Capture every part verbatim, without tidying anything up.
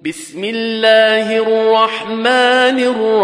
بسم الله الرحمن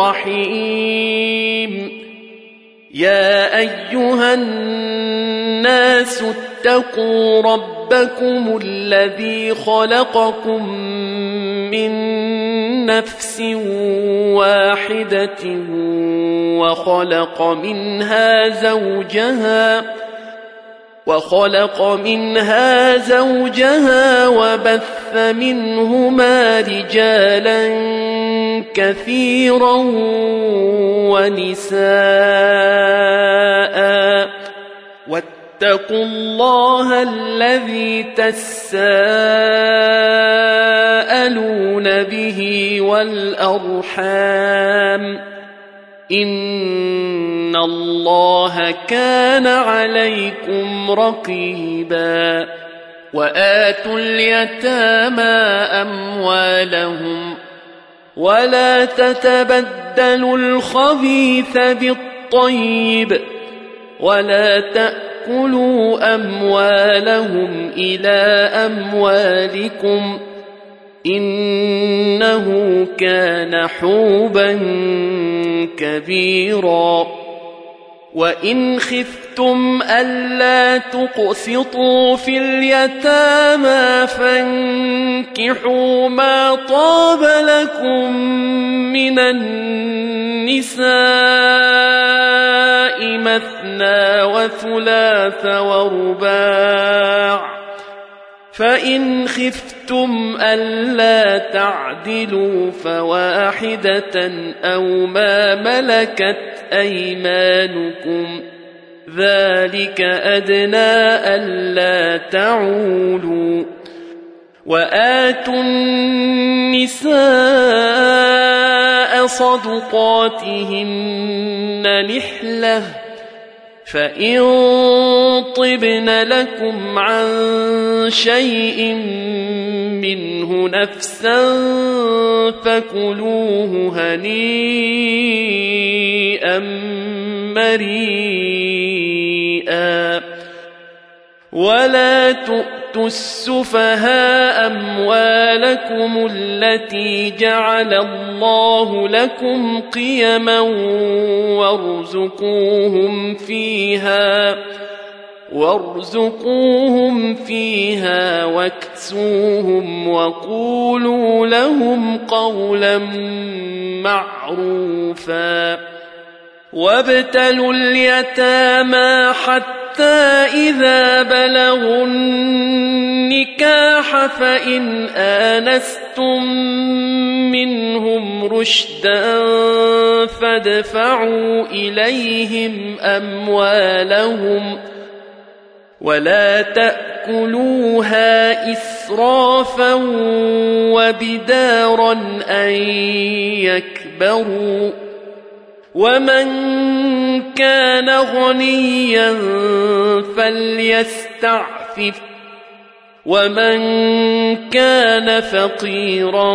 الرحيم. يا أيها الناس اتقوا ربكم الذي خلقكم من نفس واحدة وخلق منها زوجها وخلق منها زوجها وبث منهما رجالا كثيرا ونساء واتقوا الله الذي تساءلون به والأرحام إن الله كان عليكم رقيبا. وآتوا اليتامى أموالهم ولا تتبدلوا الخبيث بالطيب ولا تأكلوا أموالهم إلى أموالكم إنه كان حوبا كبيرا. وإن خفتم ألا تقسطوا في اليتامى فانكحوا ما طاب لكم من النساء مثنى وثلاث ورباع، فإن خفتم ألا تعدلوا فواحدة أو ما ملكت أيمانكم ذلك أدنى ألا تعولوا. وآتوا النساء صدقاتهن نحلة فإن طبن لكم عن شيء منه نفسا فكلوه هنيئا مريئا. ولا تؤتوا السفهاء أموالكم التي جعل الله لكم قيما وارزقوهم فيها وارزقوهم فيها واكسوهم وقولوا لهم قولا معروفا. وابتلوا اليتامى حتى إذا بلغوا النكاح فإن آنستم منهم رشدا فادفعوا إليهم أموالهم ولا تأكلوها إسرافا وبدارا أن يكبروا. ومن كان غنيا فليستعفف ومن كان فقيرا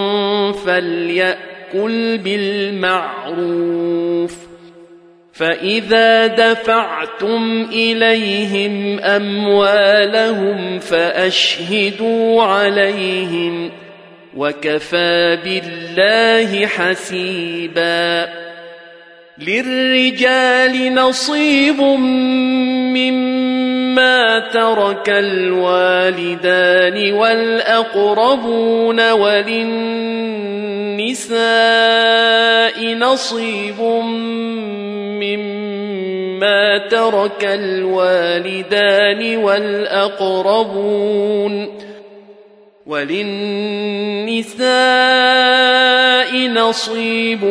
فليأكل بالمعروف. فإذا دفعتم إليهم أموالهم فأشهدوا عليهم وكفى بالله حسيبا. للرجال نصيب مما ترك الوالدان والأقربون وللنساء نصيب مما ترك الوالدان والأقربون وللنساء نصيب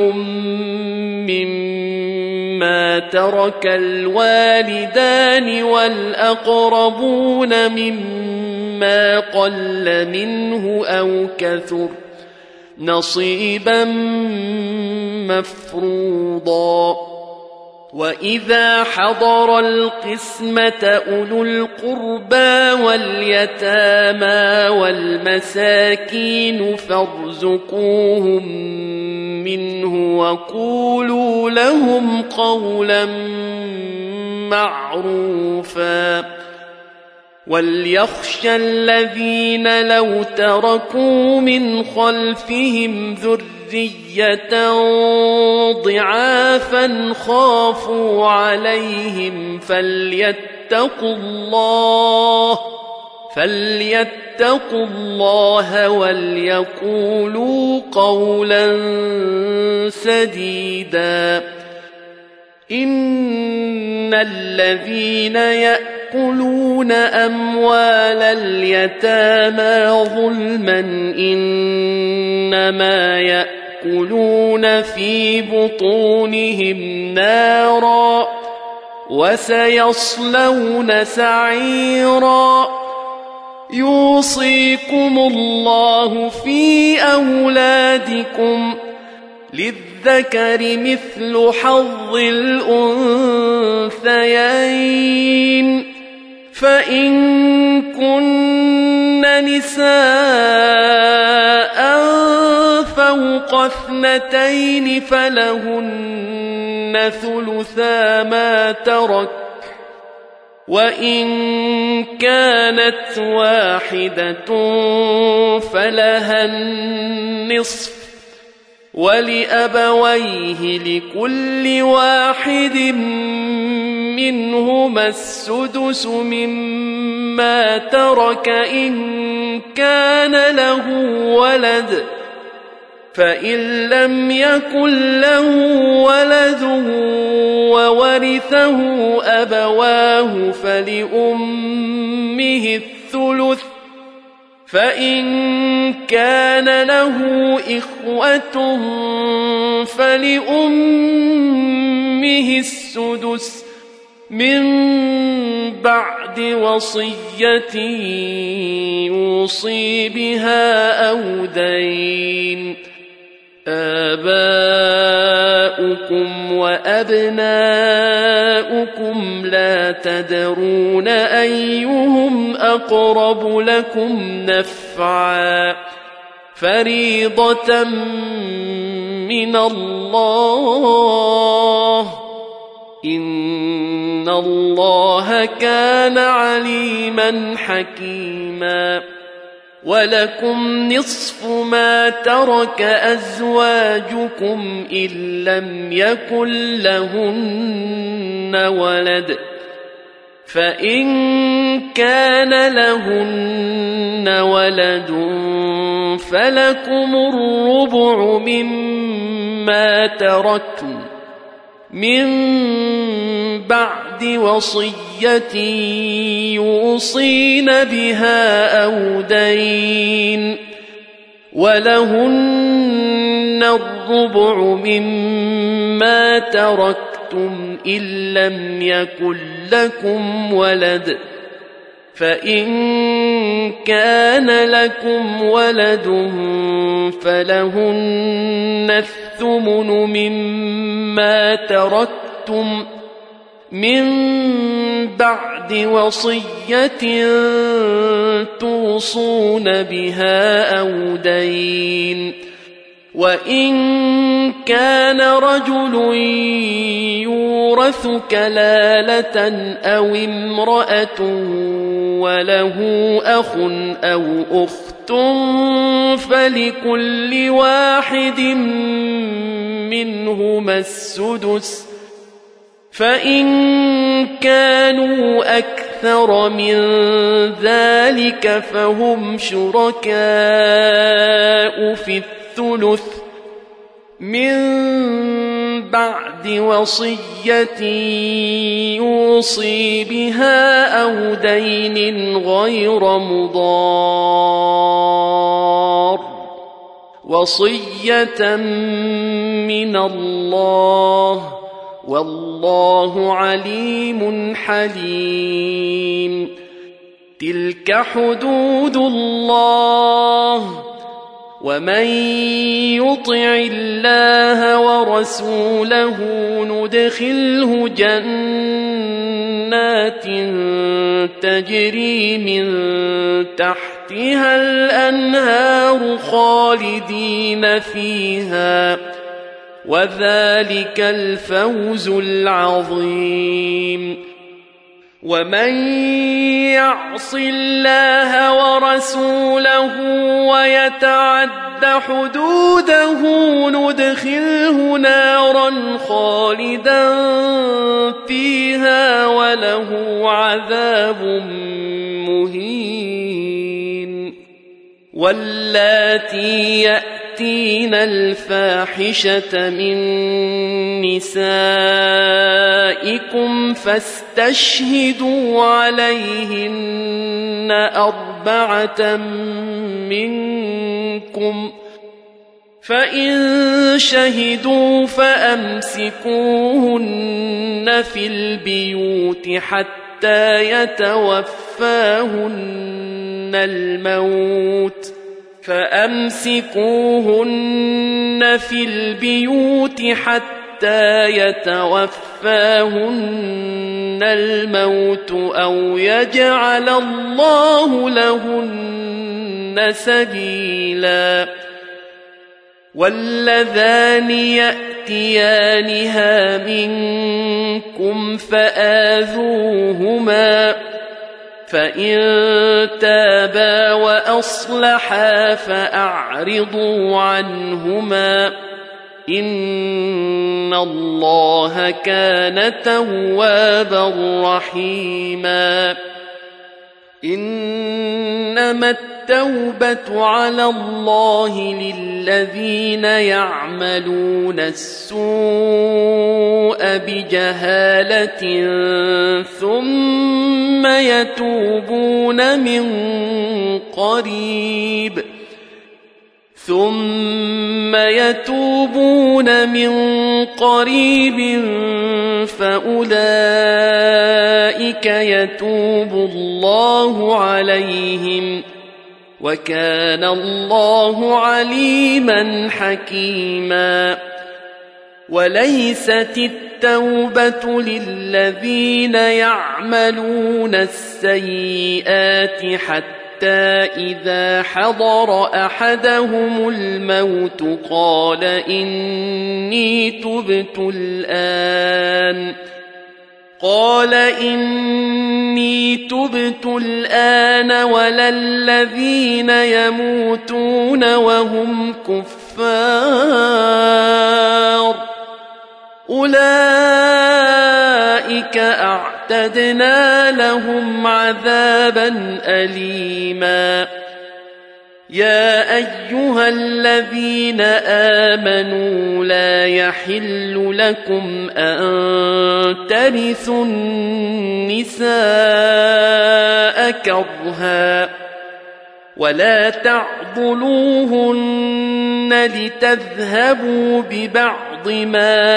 مما ترك الوالدان والأقربون مما قل منه أو كثر نصيبا مفروضا. وإذا حضر القسمة أولو القربى واليتامى والمساكين فارزقوهم منه وقولوا لهم قولا معروفا. وَلْيَخْشَ الَّذِينَ لَوْ تَرَكُوا مِنْ خَلْفِهِمْ ذُرِّيَّةً ضِعَافًا خَافُوا عَلَيْهِمْ فَلْيَتَّقُوا اللَّهَ فَلْيَتَّقُوا اللَّهَ وَلْيَقُولُوا قَوْلًا سَدِيدًا. إِنَّ الَّذِينَ يَأْكُلُونَ أَمْوَالَ الْيَتَامَى ظُلْمًا إِنَّمَا يَأْكُلُونَ في بطونهم نارا وسيصلون سعيرا. يوصيكم الله في أولادكم للذكر مثل حظ الأنثيين، فإن كن نساء فوق اثنتين فلهن ثلثا ما ترك، وإن كانت واحدة فلها النصف، ولأبويه لكل واحد منهما السدس مما ترك إن كان له ولد، فإن لم يكن له ولد وورثه أبواه فلأمه الثلث، فإن كان له إخوة فلأمه السدس من بعد وصية يوصي بها أو دين. آباؤكم وأبناؤكم لا تدرون أيهم أقرب لكم نفعا، فريضة من الله، إن الله كان عليما حكيما. ولكم نصف ما ترك أزواجكم إن لم يكن لهن ولد، فإن كان لهن ولد فلكم الربع مما تركن من بعد وصية يوصين بها أو دين، ولهن الربع مما تركتم إن لم يكن لكم ولد، فإن كان لكم ولد فلهن الثمن مما تركتم من بعد وصية توصون بها أو دين. وإن كان رجل يورث كلالة أو امرأة وله أخ أو أخت فلكل واحد منهما السدس، فإن كانوا أكثر من ذلك فهم شركاء في الثلث من بعد وصية يوصي بها أو دين غير مضار، وصية من الله، والله عليم حليم. تلك حدود الله، ومن يطع الله ورسوله ندخله جنات تجري من تحتها الأنهار خالدين فيها، وذلك الفوز العظيم. ومن يعص الله ورسوله ويتعد حدوده ندخله نارا خالدا فيها وله عذاب مهين. واللاتي يأتين الفاحشة من نسائكم فاستشهدوا عليهن أربعة منكم، فإن شهدوا فأمسكوهن في البيوت حتى يتوفاهن الموت فأمسكوهن في البيوت حتى يتوفاهن الموت أو يجعل الله لهن سبيلا. واللذان يأتيانها منكم فآذوهما، فإن تابا وأصلحا فأعرضوا عنهما، إن الله كان توابا رحيما. إنما التوبة على الله للذين يعملون السوء بجهالة ثم يتوبون من قريب ثم يتوبون من قريب فأولئك يتوب الله عليهم، وكان الله عليما حكيما. وليست التوبة للذين يعملون السيئات حتى إذا حضر أحدهم الموت قال إني تبت الآن قال إني تبت الآن ولا الذين يموتون وهم كفار أولئك أعتدنا لهم عذابا أليما. يا أيها الذين آمنوا لا يحل لكم أن ترثوا النساء كرها ولا تعضلوهن لتذهبوا ببعض ما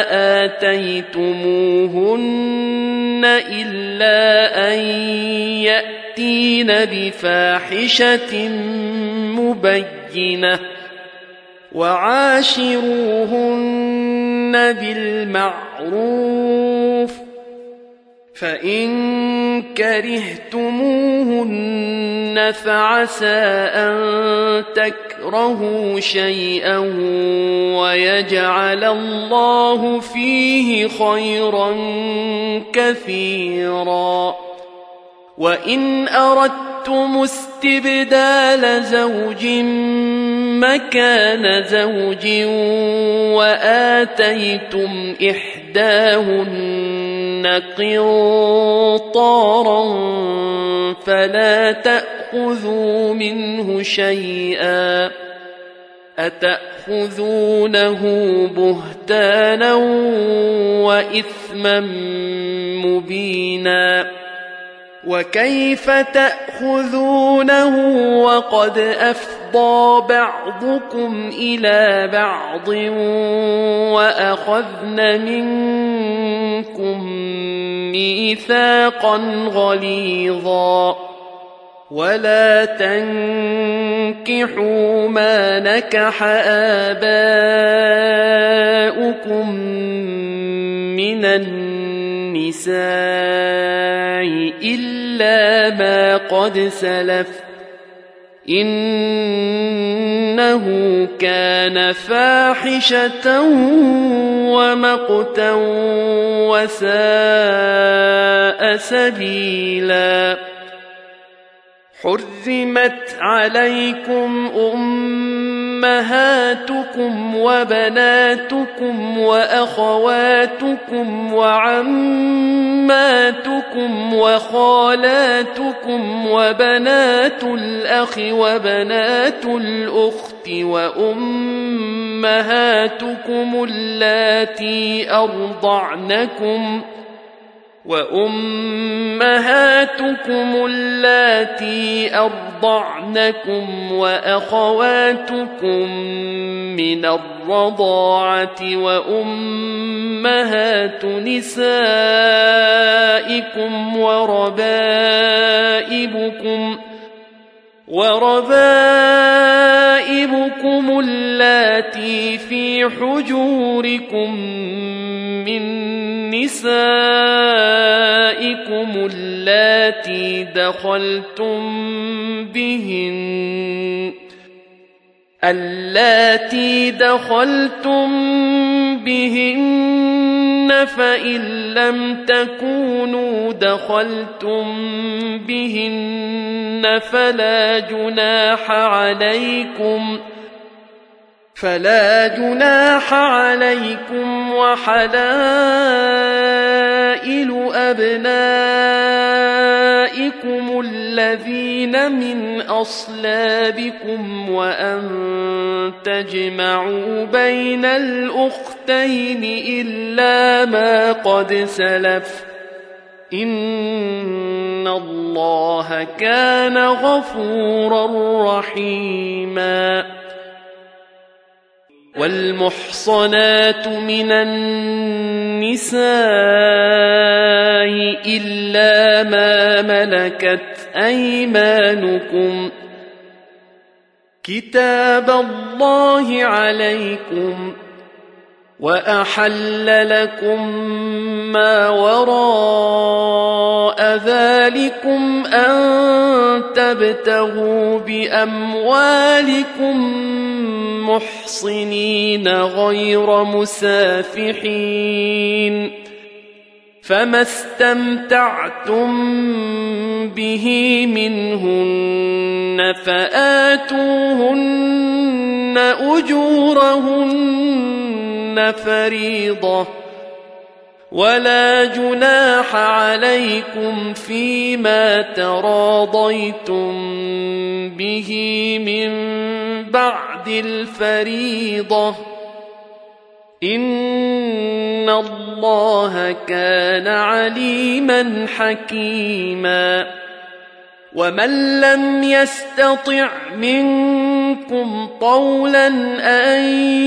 آتيتموهن إلا أن يأتين بفاحشة مبينة وعاشروهن بالمعروف، فإن كرهتموهن فعسى أن تكرهوا شيئا ويجعل الله فيه خيرا كثيرا. وإن أردتم استبدال زوج مكان زوج وآتيتم إحداهن قنطارا فلا تأخذوا منه شيئا أتأخذونه بهتانا وإثما مبينا. وكيف تأخذونه وقد أفضى بعضكم إلى بعض وأخذن منكم ميثاقا غليظا. ولا تنكحوا ما نكح آباؤكم من النساء إلا ما قد سلف إن إنه كان فاحشة ومقتا وساء سبيلا. حرمت عليكم أمهاتكم وبناتكم وأخواتكم وعماتكم وخالاتكم وبنات الأخ وبنات الأخت وأمهاتكم اللاتي أرضعنكم وأمهاتكم اللاتي أرضعنكم وأخواتكم من الرضاعة وأمهات نسائكم وربائبكم وربائبكم اللاتي في حجوركم من نسائكم اللاتي دخلتم بهن اللاتي دخلتم بهن فإن لم تكونوا دخلتم بهن فلا جناح عليكم فلا جناح عليكم وحلائل أبنائكم الذين من أصلابكم وأن تجمعوا بين الأختين إلا ما قد سلف إن الله كان غفورا رحيما. والمحصنات من النساء إلا ما ملكت أيمانكم كتاب الله عليكم وأحل لكم ما وراء ذلكم أن تبتغوا بأموالكم محصنين غير مسافحين فما استمتعتم به منهن فآتوهن أجورهن فريضة ولا جناح عليكم فيما تراضيتم به من بعد الفريضة إن الله كان عليما حكيما. ومن لم يستطع منكم طولا أن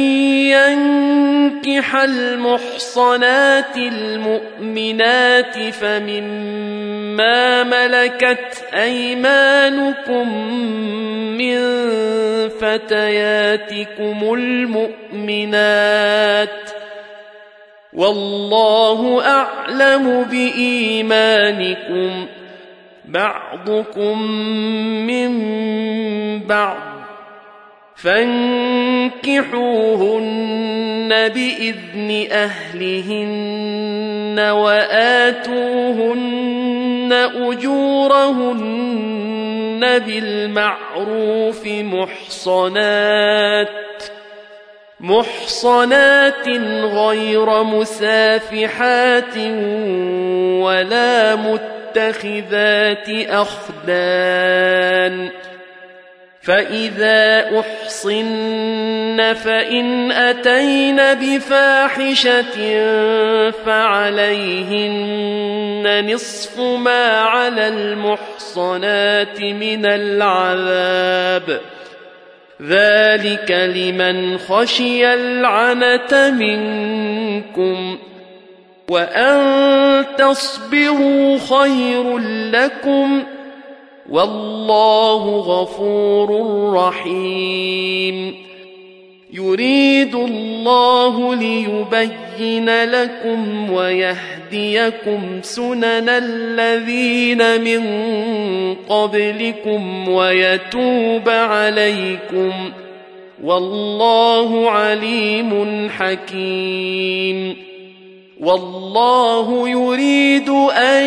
ينكح المحصنات المؤمنات فمما ملكت أيمانكم من فتياتكم المؤمنات والله أعلم بإيمانكم بعضكم من بعض فانكحوهن بإذن أهلهن وآتوهن أجورهن بالمعروف محصنات محصنات غير مسافحات ولا متخذات أخدان فإذا أحصن فإن أتين بفاحشة فعليهن نصف ما على المحصنات من العذاب ذلك لمن خشي العنة منكم وأن تصبروا خير لكم والله غفور رحيم. يريد الله ليبين لكم ويهديكم سنن الذين من قبلكم ويتوب عليكم والله عليم حكيم والله يريد أن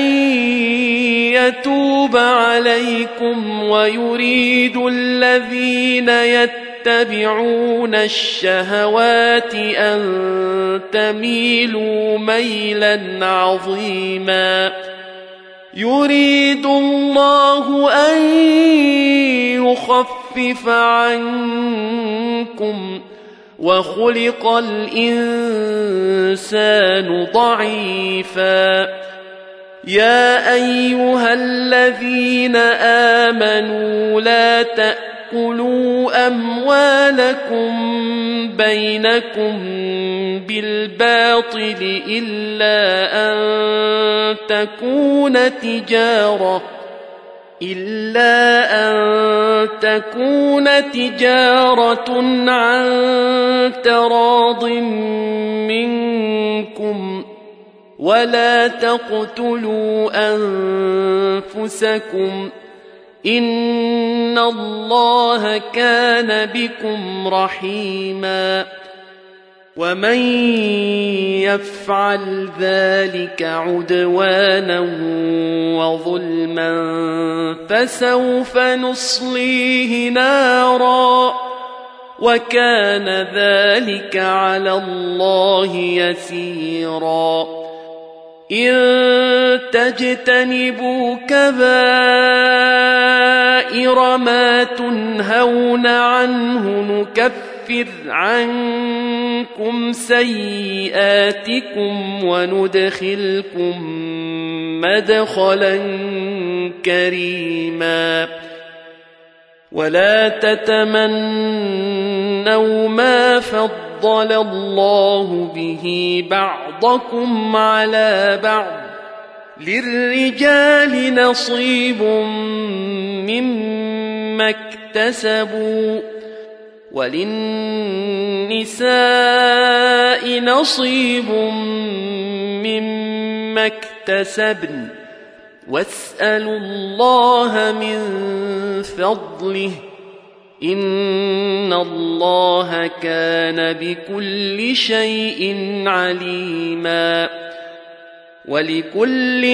يتوب عليكم ويريد الذين يتبعون الشهوات أن تميلوا ميلا عظيما يريد الله أن يخفف عنكم وخلق الإنسان ضعيفا يا أيها الذين آمنوا لا تأكلوا أموالكم بينكم بالباطل إلا أن تكون تجارة إلا أن تكون تجارة عن تراض منكم ولا تقتلوا أنفسكم إن الله كان بكم رحيما ومن يفعل ذلك عدوانا وظلما فسوف نصليه نارا وكان ذلك على الله يسيرا إن تجتنبوا كبائر ما تنهون عنه نكفر عنكم سيئاتكم وندخلكم مدخلا كريما ولا تتمنوا ما فضل الله به بعضكم على بعض للرجال نصيب مما اكتسبوا وللنساء نصيب مما اكتسبن واسألوا الله من فضله إن الله كان بكل شيء عليما ولكل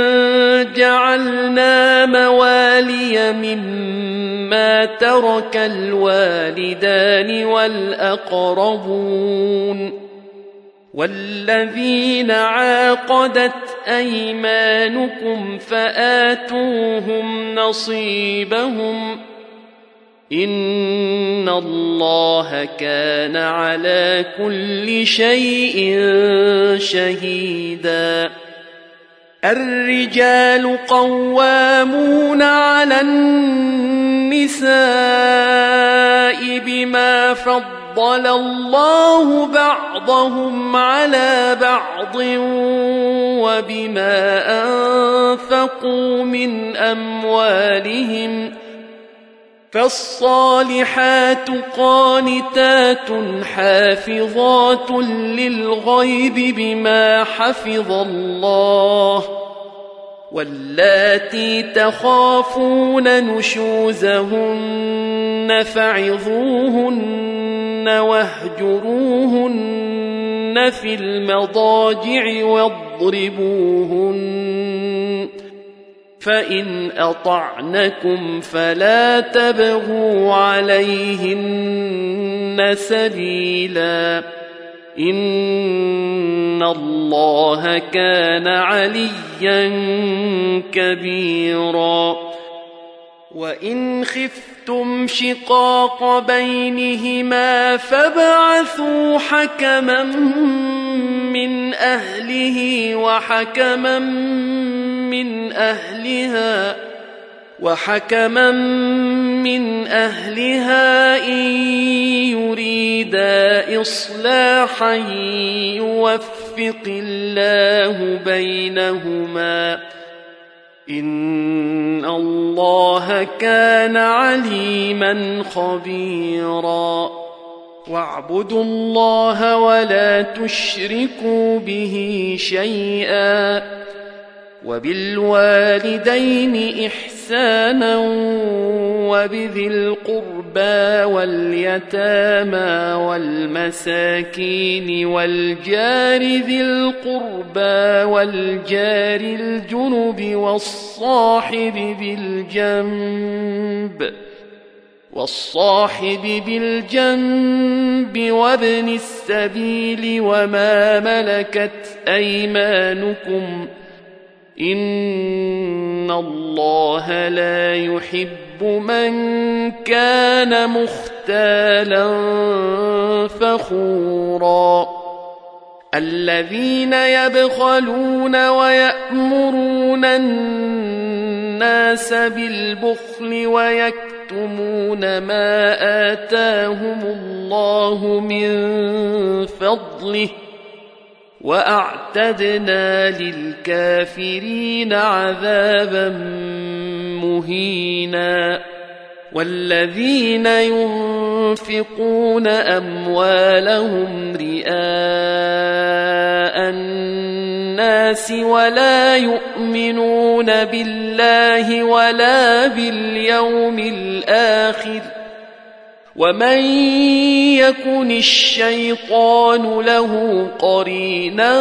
جعلنا موالي مما ترك الوالدان والأقربون والذين عاقدت أيمانكم فآتوهم نصيبهم إن الله كان على كل شيء شهيدا الرجال قوامون على النساء بما فضل الله بعضهم على بعض وبما أنفقوا من أموالهم فالصالحات قانتات حافظات للغيب بما حفظ الله واللاتي تخافون نشوزهن فعظوهن واهجروهن في المضاجع واضربوهن فإن أطعنكم فلا تبغوا عليهن سبيلا إن الله كان عليا كبيرا وإن خفتم شقاق بينهما فابعثوا حكما من أهله وحكما من أهلها وحكما من أهلها إن يريدا إصلاحا يوفق الله بينهما إن الله كان عليما خبيرا واعبدوا الله ولا تشركوا به شيئا وبالوالدين إحسانا وبذي القربى واليتامى والمساكين والجار ذي القربى والجار الجنب والصاحب بالجنب والصاحب بالجنب وابن السبيل وما ملكت أيمانكم إن الله لا يحب من كان مختالا فخورا الذين يبخلون ويأمرون الناس بالبخل ويكتمون ما آتاهم الله من فضله وأعتدنا للكافرين عذابا مهينا والذين ينفقون أموالهم رئاء الناس ولا يؤمنون بالله ولا باليوم الآخر ومن يكن الشيطان له قرينا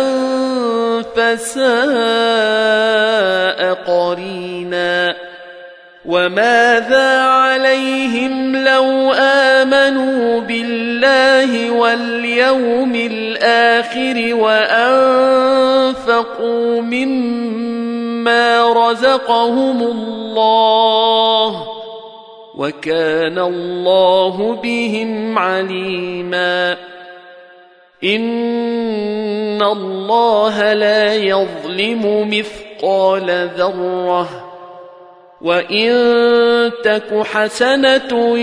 فساء قرينا وماذا عليهم لو آمنوا بالله واليوم الآخر وأنفقوا مما رزقهم الله وكان الله بهم عليما إن الله لا يظلم مثقال ذرة وإن تك حسنة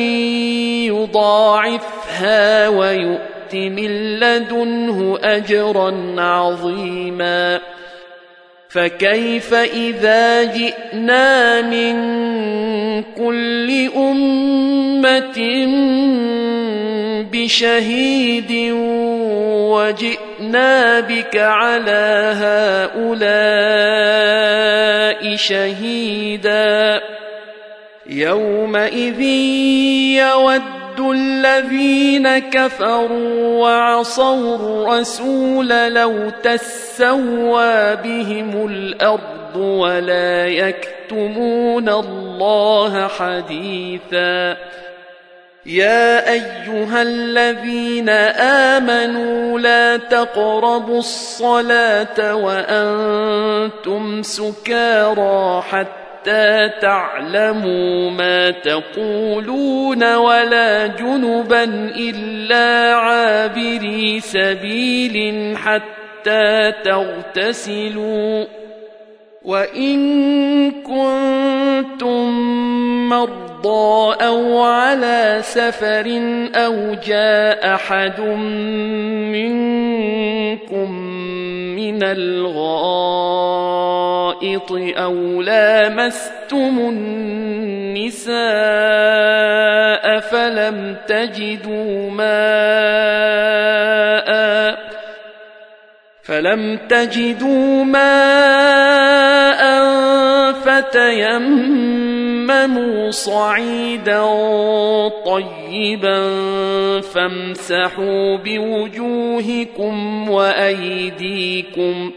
يضاعفها ويؤت من لدنه أجرا عظيما فكيف إذا جئنا من كل أمة بشهيد وجئنا بك على هؤلاء شهيدا يومئذ يود الذين كفروا وعصوا الرسول لو تسوى بهم الأرض ولا يكتمون الله حديثا يا أيها الذين آمنوا لا تقربوا الصلاة وأنتم سكارى حتى حتى تعلموا ما تقولون ولا جنبا إلا عابري سبيل حتى تغتسلوا وإن كنتم مرضى أو على سفر أو جاء أحد منكم من الغائط أو لامستم النساء فلم تجدوا ماء فلم تجدوا ماء فتيمموا صعيدا طيبا فامسحوا بوجوهكم وأيديكم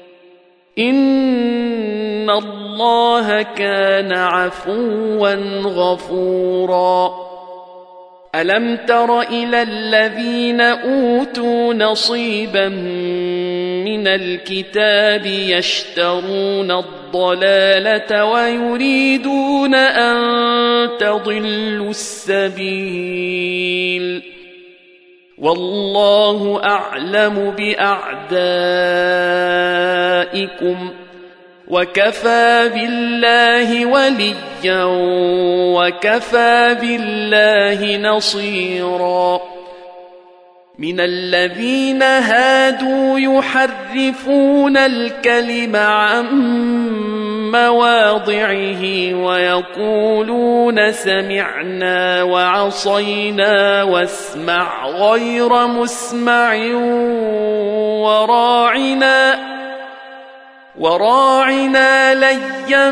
إن الله كان عفوا غفورا ألم تر إلى الذين أوتوا نصيبا من الكتاب يشترون الضلالة ويريدون أن تضلوا السبيل والله أعلم بأعدائكم وكفى بالله وليا وكفى بالله نصيرا من الذين هادوا يحرفون الكلم عن مواضعه ويقولون سمعنا وعصينا واسمع غير مسمع وراعنا وراعنا ليا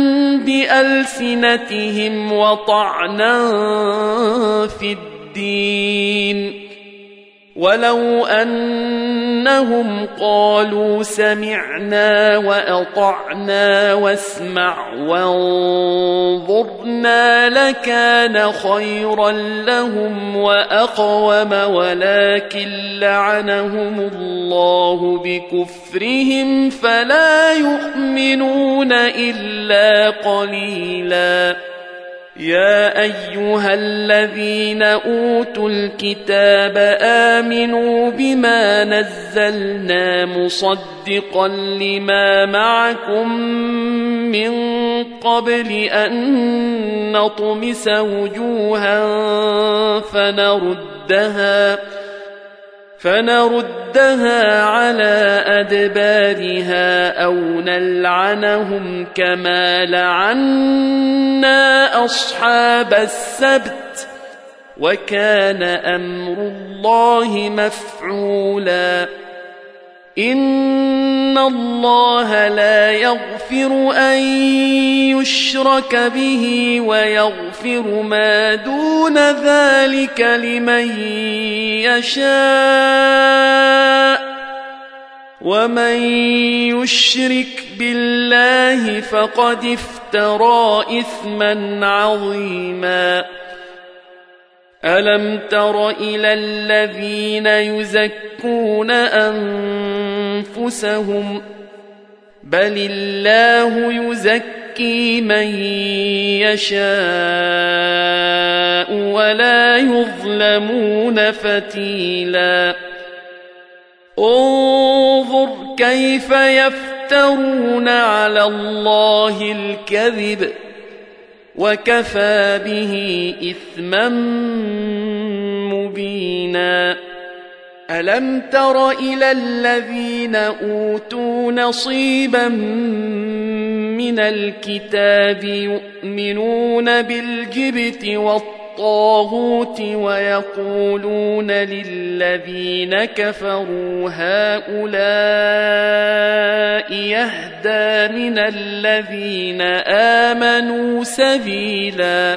بألسنتهم وطعنا في الدين ولو أنهم قالوا سمعنا وأطعنا واسمع وانظرنا لكان خيرا لهم وأقوم ولكن لعنهم الله بكفرهم فلا يؤمنون إلا قليلا. يا أيها الذين أوتوا الكتاب آمنوا بما نزلنا مصدقا لما معكم من قبل أن نطمس وجوها فنردها فنردها على أدبارها أو نلعنهم كما لعنا أصحاب السبت وكان أمر الله مفعولا. إن الله لا يغفر أن يشرك به ويغفر ما دون ذلك لمن يشاء ومن يشرك بالله فقد افترى إثما عظيما. ألم تر إلى الذين يزكون أنفسهم بل الله يزكي من يشاء ولا يظلمون فتيلا. انظر كيف يفترون على الله الكذب وكفى به إثما مبينا. ألم تر إلى الذين أوتوا نصيبا من الكتاب يؤمنون بالجبت والطاغوت ويقولون للذين كفروا هؤلاء يهدى من الذين آمنوا سبيلا.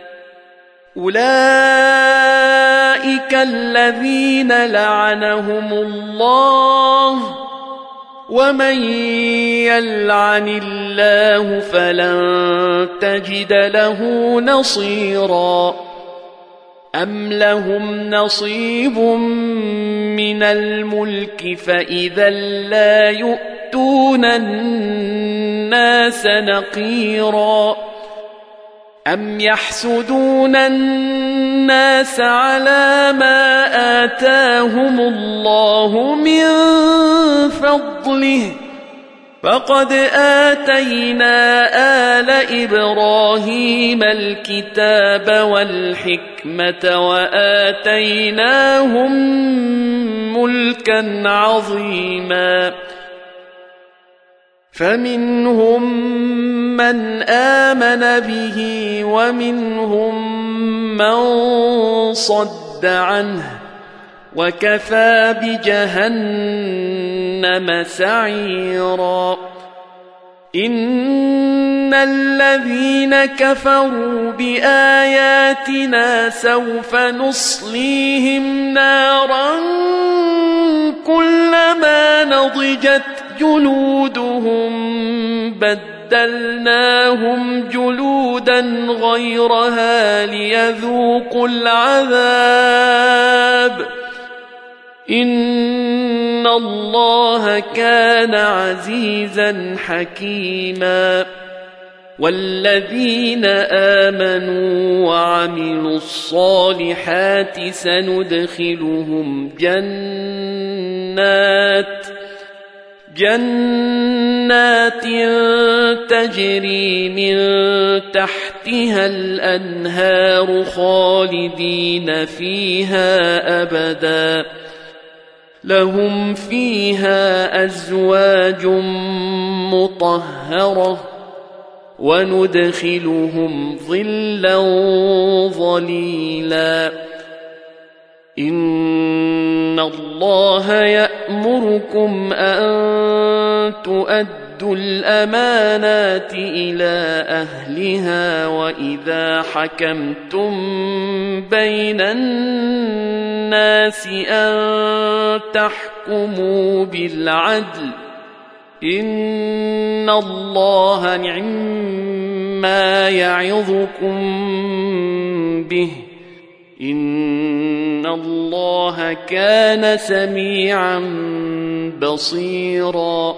أولئك الذين لعنهم الله ومن يلعن الله فلن تجد له نصيرا. أم لهم نصيب من الملك فإذا لا يؤتون الناس نقيرا. أم يحسدون الناس على ما آتاهم الله من فضله فقد آتينا آل إبراهيم الكتاب والحكمة وآتيناهم ملكا عظيما. فمنهم من آمن به ومنهم من صد عنه وكفى بجهنم سعيرا. إن الذين كفروا بآياتنا سوف نصليهم نارا كلما نضجت جلودهم بدلناهم جلودا غيرها ليذوقوا العذاب إن الله كان عزيزا حكيما. والذين آمنوا وعملوا الصالحات سندخلهم جنات جنات تجري من تحتها الأنهار خالدين فيها أبدا لهم فيها أزواج مطهرة وندخلهم ظلا ظليلا. إن الله يأمركم أن تؤدوا وأدوا الأمانات إلى أهلها وإذا حكمتم بين الناس أن تحكموا بالعدل إن الله نعما يعظكم به إن الله كان سميعا بصيرا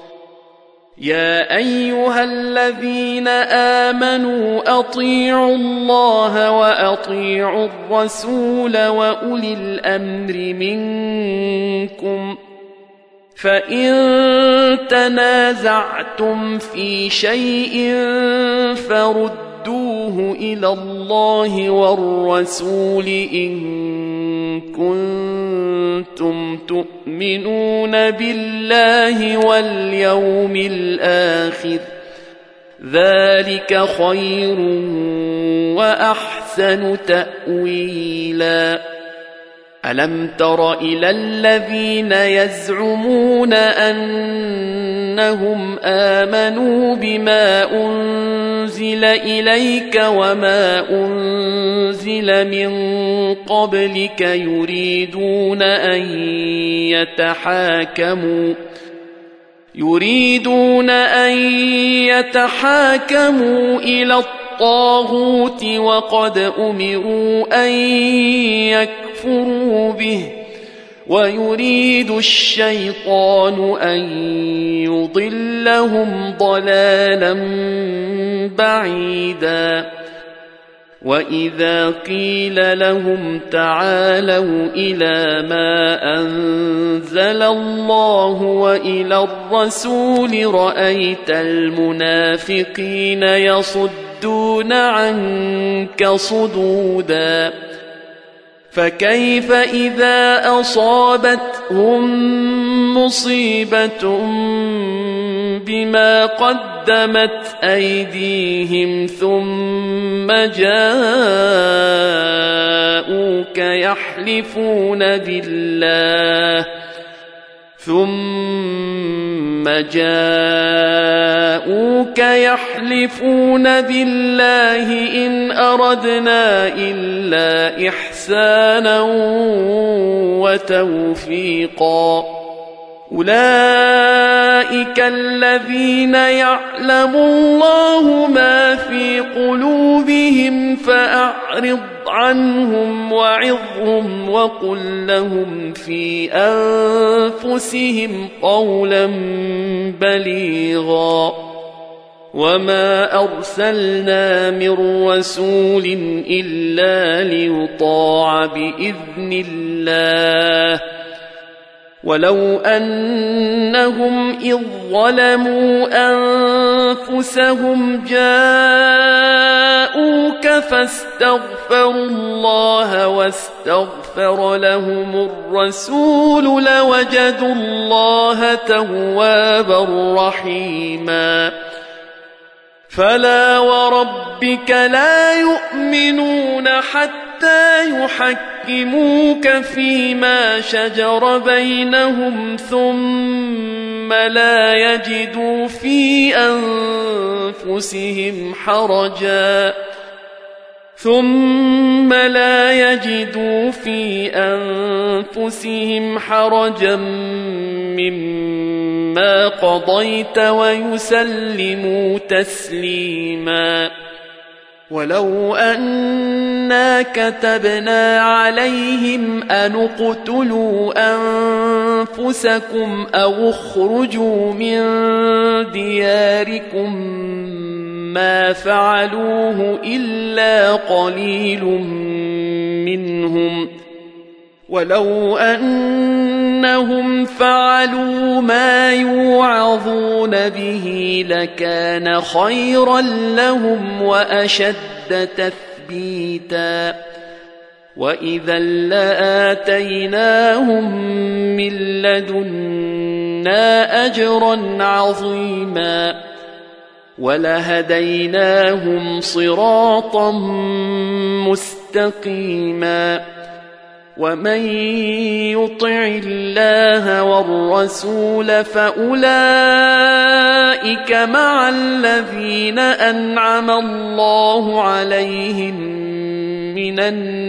يا أيها الذين آمنوا أطيعوا الله وأطيعوا الرسول وأولي الأمر منكم فإن تنازعتم في شيء فردوه إلى الله والرسول إن كنتم تؤمنون بالله واليوم الآخر ذلك خير وأحسن تأويلا ألم تر إلى الذين يزعمون أنهم آمنوا بما أنزل إليك وما أنزل من قبلك يريدون أن يتحاكموا يريدون أن يتحاكموا إلى الطاغوت وقد أمروا أن يكفروا به ويريد الشيطان أن يضلهم ضلالا بعيدا وإذا قيل لهم تعالوا إلى ما أنزل الله وإلى الرسول رأيت المنافقين يصدون عنك صدودا فكيف إذا أصابتهم مصيبة بما قدمت أيديهم ثم جاءوك يحلفون بالله ثم جاءوك يحلفون بالله إن أردنا إلا إحسانا وتوفيقا أولئك الذين يعلم الله ما في قلوبهم فأعرض عنهم وعظهم وقل لهم في أنفسهم قولا بليغا وما أرسلنا من رسول إلا ليطاع بإذن الله ولو أنهم إذ ظلموا أنفسهم جاءوك فاستغفروا الله واستغفر لهم الرسول لوجدوا الله توابا رحيما فلا وربك لا يؤمنون حتى يحكموك فيما شجر بينهم ثم لا يجدوا في أنفسهم حرجا ثم لا يجدوا في أنفسهم حرجا مما قضيت ويسلموا تسليما ولو أنا كتبنا عليهم أن اقتلوا أنفسكم أو اخرجوا من دياركم ما فعلوه إلا قليل منهم ولو أنهم فعلوا ما يوعظون به لكان خيرا لهم وأشد تثبيتا وإذا لآتيناهم من لدنا أجرا عظيما ولهديناهم صراطا مستقيما ومن يطع الله والرسول فأولئك مع الذين أنعم الله عليهم من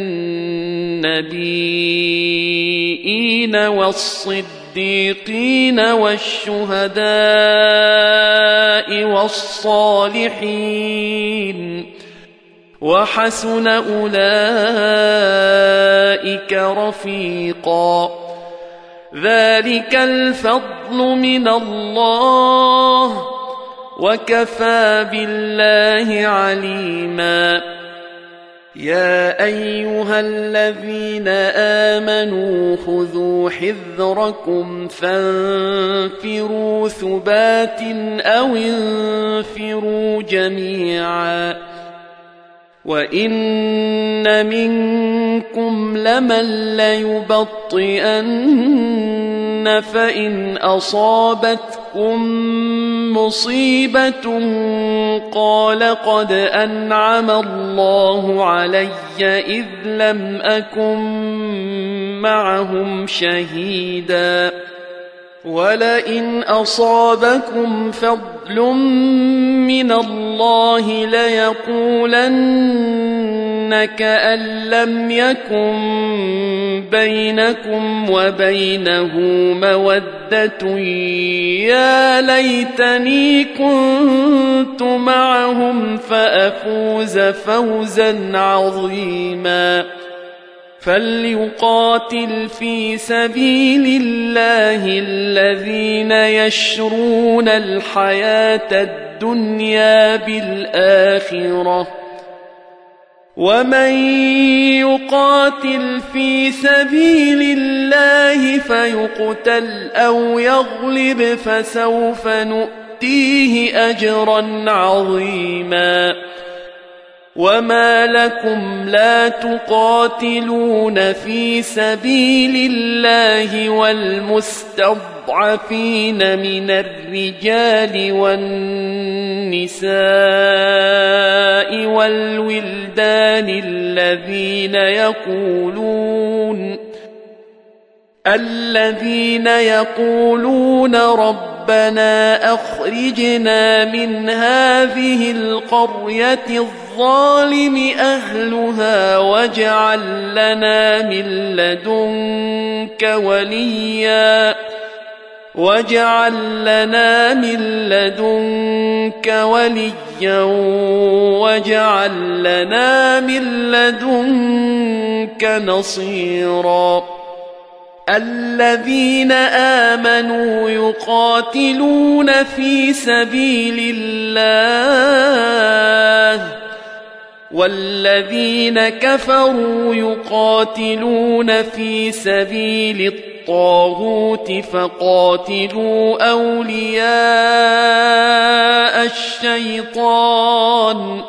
النبيين والصديقين والشهداء والصالحين وحسن أولئك رفيقا ذلك الفضل من الله وكفى بالله عليما يا أيها الذين آمنوا خذوا حذركم فانفروا ثبات أو انفروا جميعا وإن منكم لمن ليبطئن فإن أصابتكم مصيبة قال قد أنعم الله علي إذ لم أكن معهم شهيدا ولئن أصابكم فضل من الله ليقولن كأن لم يكن بينكم وبينه مودة يا ليتني كنت معهم فأفوز فوزا عظيما فليقاتل في سبيل الله الذين يشرون الحياة الدنيا بالآخرة ومن يقاتل في سبيل الله فيقتل أو يغلب فسوف نؤتيه أجرا عظيما وما لكم لا تقاتلون في سبيل الله والمستضعفين من الرجال والنساء والولدان الذين يقولون الذين يقولون ربنا أخرجنا من هذه القرية الظالم أهلها واجعل لنا من لدنك وليا واجعل لنا من لدنك وليا واجعل لنا من لدنك نصيرا الذين آمنوا يقاتلون في سبيل الله والذين كفروا يقاتلون في سبيل الطاغوت فقاتلوا أولياء الشيطان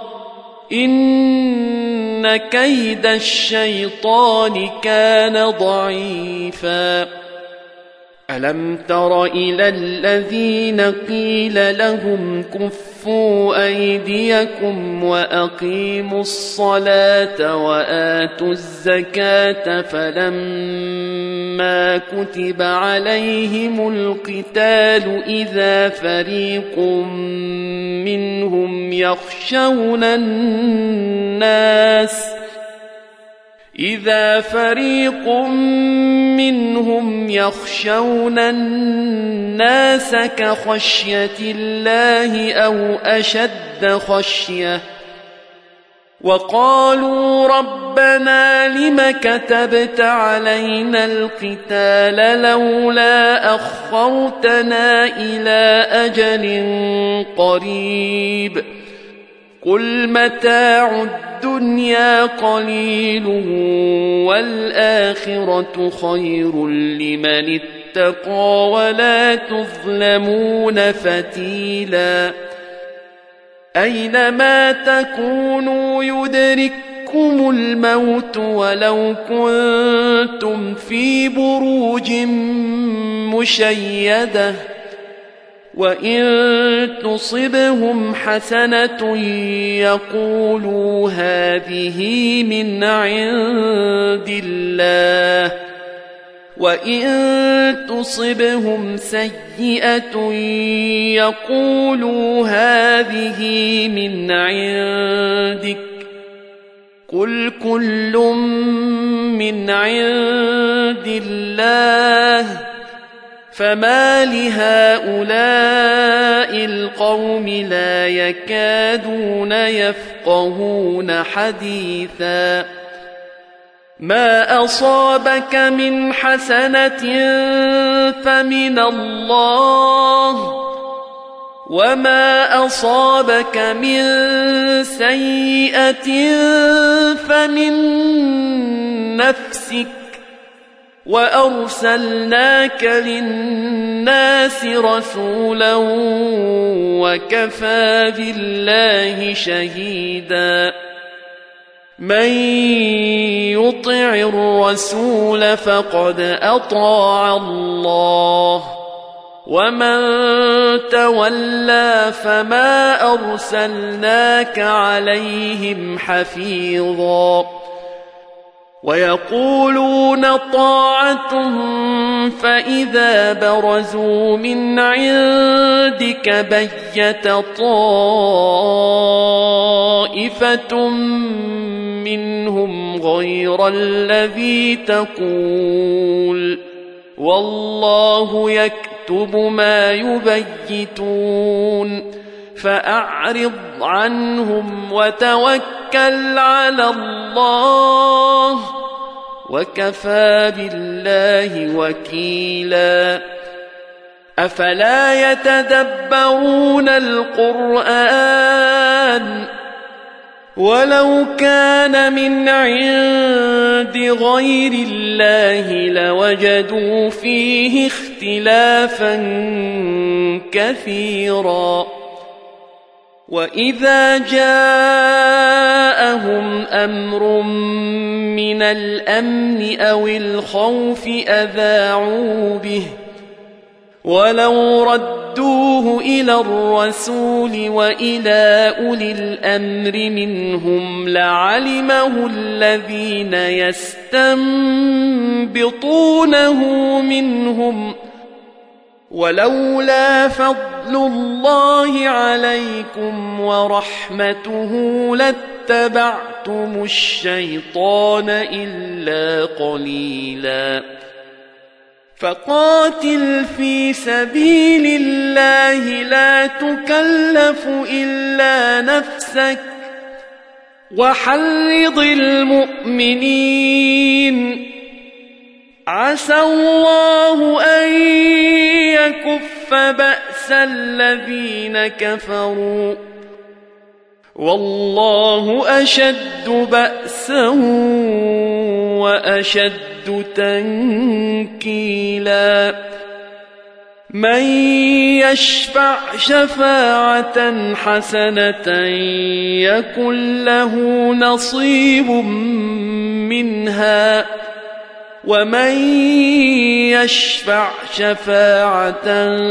إن كيد الشيطان كان ضعيفا ألم تر إلى الذين قيل لهم كفوا أيديكم وأقيموا الصلاة وآتوا الزكاة فلما كتب عليهم القتال إذا فريق منهم يخشون الناس إذا فريق منهم يخشون الناس كخشية الله أو أشد خشية وقالوا ربنا لم كتبت علينا القتال لولا أخرتنا إلى أجل قريب قل متاع الدنيا قليل والآخرة خير لمن اتقى ولا تظلمون فتيلا أينما تكونوا يدرككم الموت ولو كنتم في بروج مشيدة وإن تصبهم حسنة يقولوا هذه من عند الله، وإن تصبهم سيئة يقولوا هذه من عندك، قل كل من عند الله، فما لهؤلاء القوم لا يكادون يفقهون حديثا. ما أصابك من حسنة فمن الله، وما أصابك من سيئة فمن نفسك، وأرسلناك للناس رسولا وكفى بالله شهيدا. من يطع الرسول فقد أطاع الله، ومن تولى فما أرسلناك عليهم حفيظا. ويقولون طاعة فإذا برزوا من عندك بيت طائفة منهم غير الذي تقول، والله يكتب ما يبيتون، فأعرض عنهم وتوكل على الله، وكفى بالله وكيلا. أفلا يتدبرون القرآن ولو كان من عند غير الله لوجدوا فيه اختلافا كثيرا. وإذا جاءهم أمر من الأمن أو الخوف أذاعوا به، ولو ردوه إلى الرسول وإلى أولي الأمر منهم لعلمه الذين يستنبطونه منهم، ولولا فضل الله عليكم ورحمته لاتبعتم الشيطان إلا قليلا. فقاتل في سبيل الله لا تكلف إلا نفسك، وحرض المؤمنين، عسى الله أن يكف بأس الذين كفروا، والله أشد بأسا وأشد تنكيلا. من يشفع شفاعة حسنة يكن له نصيب منها، ومن يشفع شفاعة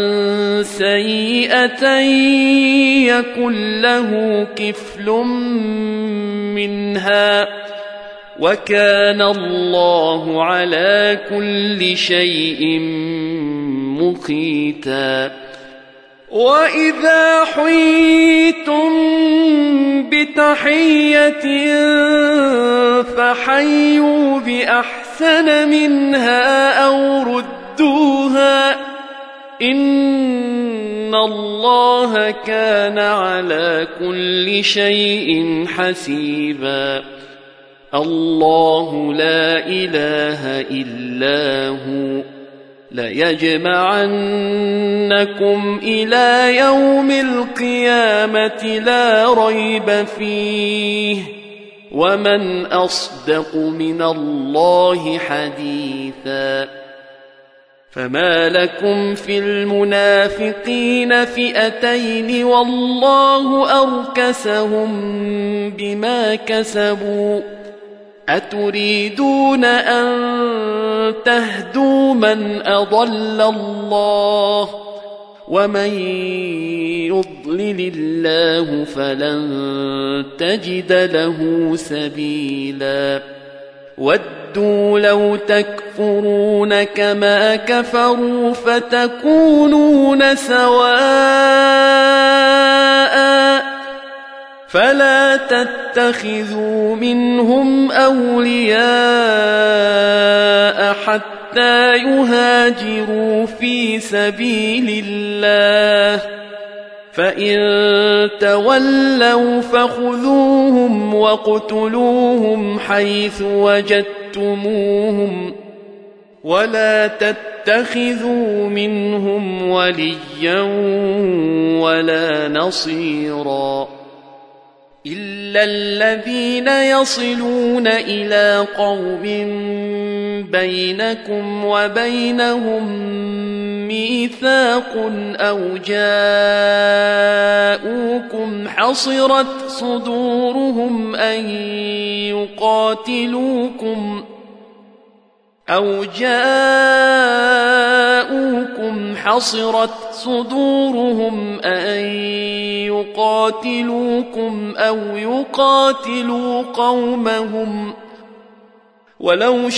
سيئة يكن له كفل منها، وكان الله على كل شيء مقيتا. وإذا حييتم بتحية فحيوا بأحسن منها أو ردوها، إن الله كان على كل شيء حسيبا. الله لا إله إلا هو ليجمعنكم إلى يوم القيامة لا ريب فيه، ومن أصدق من الله حديثا. فما لكم في المنافقين فئتين والله أركسهم بما كسبوا، أتريدون أن تهدوا من أضل الله، ومن يضلل الله فلن تجد له سبيلا ودوا لو تكفرون كما كفروا فتكونون سواء فلا تتخذوا منهم أولياء حتى يهاجروا في سبيل الله فإن تولوا فخذوهم واقتلوهم حيث وجدتموهم ولا تتخذوا منهم وليا ولا نصيرا إلا الذين يصلون إلى قوم بينكم وبينهم ميثاق أو جاءوكم حصرت صدورهم أن يقاتلوكم أو جاءوكم حصرت صدورهم أن يقاتلوكم أو يقاتلوا قومهم ولو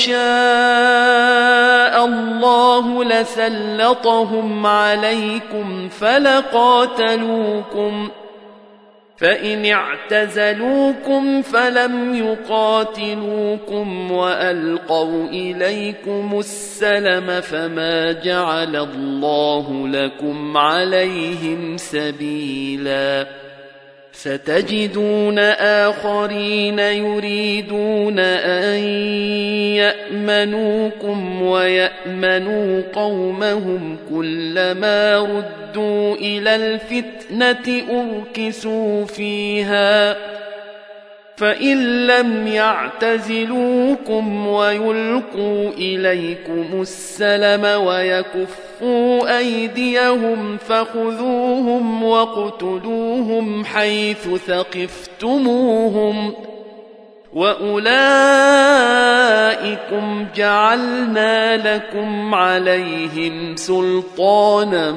شاء الله لسلطهم عليكم فلقاتلوكم فإن اعتزلوكم فلم يقاتلوكم وألقوا إليكم السلم فما جعل الله لكم عليهم سبيلا ستجدون آخرين يريدون أن يأمنوكم ويأمنوا قومهم كلما ردوا إلى الفتنة أركسوا فيها فإن لم يعتزلوكم ويلقوا إليكم السلم ويكفوا أيديهم فخذوهم واقتلوهم حيث ثقفتموهم وأولئكم جعلنا لكم عليهم سلطانا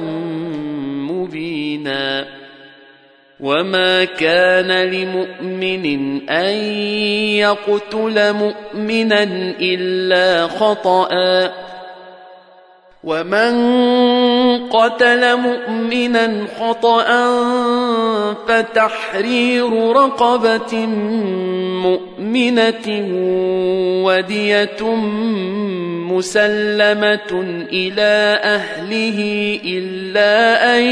مبينا وما كان لمؤمن أن يقتل مؤمنا إلا خطأ ومن قتل مؤمنا خطأ فتحرير رقبة مؤمنة ودية مسلمة إلى أهله إلا أن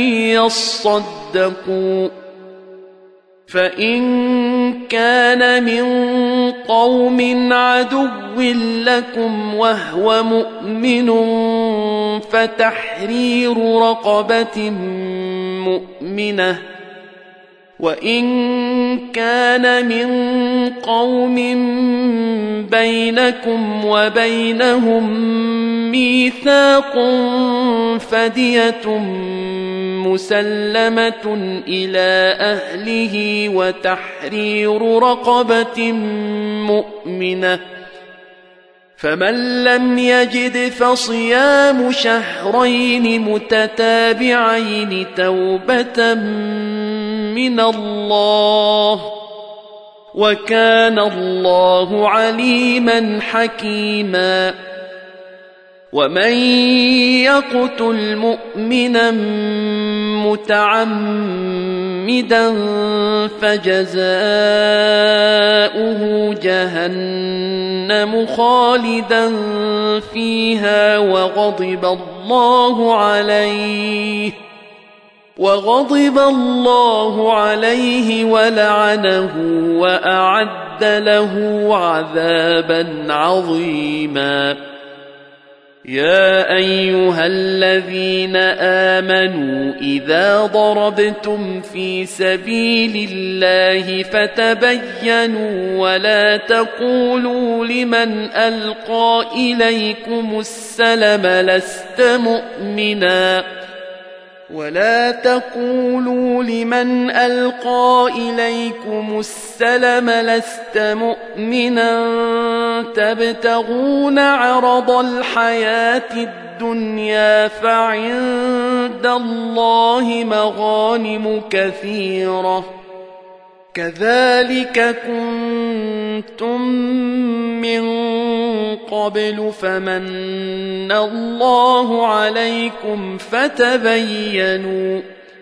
يصدقوا فإن كان من قوم عدو لكم وهو مؤمن فتحرير رقبة مؤمنة وإن كان من قوم بينكم وبينهم ميثاق فدية مسلمة إلى أهله وتحرير رقبة مؤمنة فمن لم يجد فصيام شهرين متتابعين توبة من الله وكان الله عليما حكيما ومن يقتل مؤمنا متعمدا فجزاؤه جهنم خالدا فيها وغضب الله عليه وغضب الله عليه ولعنه وأعد له عذابا عظيما يا أيها الذين آمنوا إذا ضربتم في سبيل الله فتبينوا ولا تقولوا لمن ألقى إليكم السلم لست مؤمنا ولا تقولوا لمن ألقى إليكم السلم لست مؤمنا تبتغون عرض الحياة الدنيا فعند الله مغانم كثيرة كذلك كنتم من قبل فمن الله عليكم فتبينوا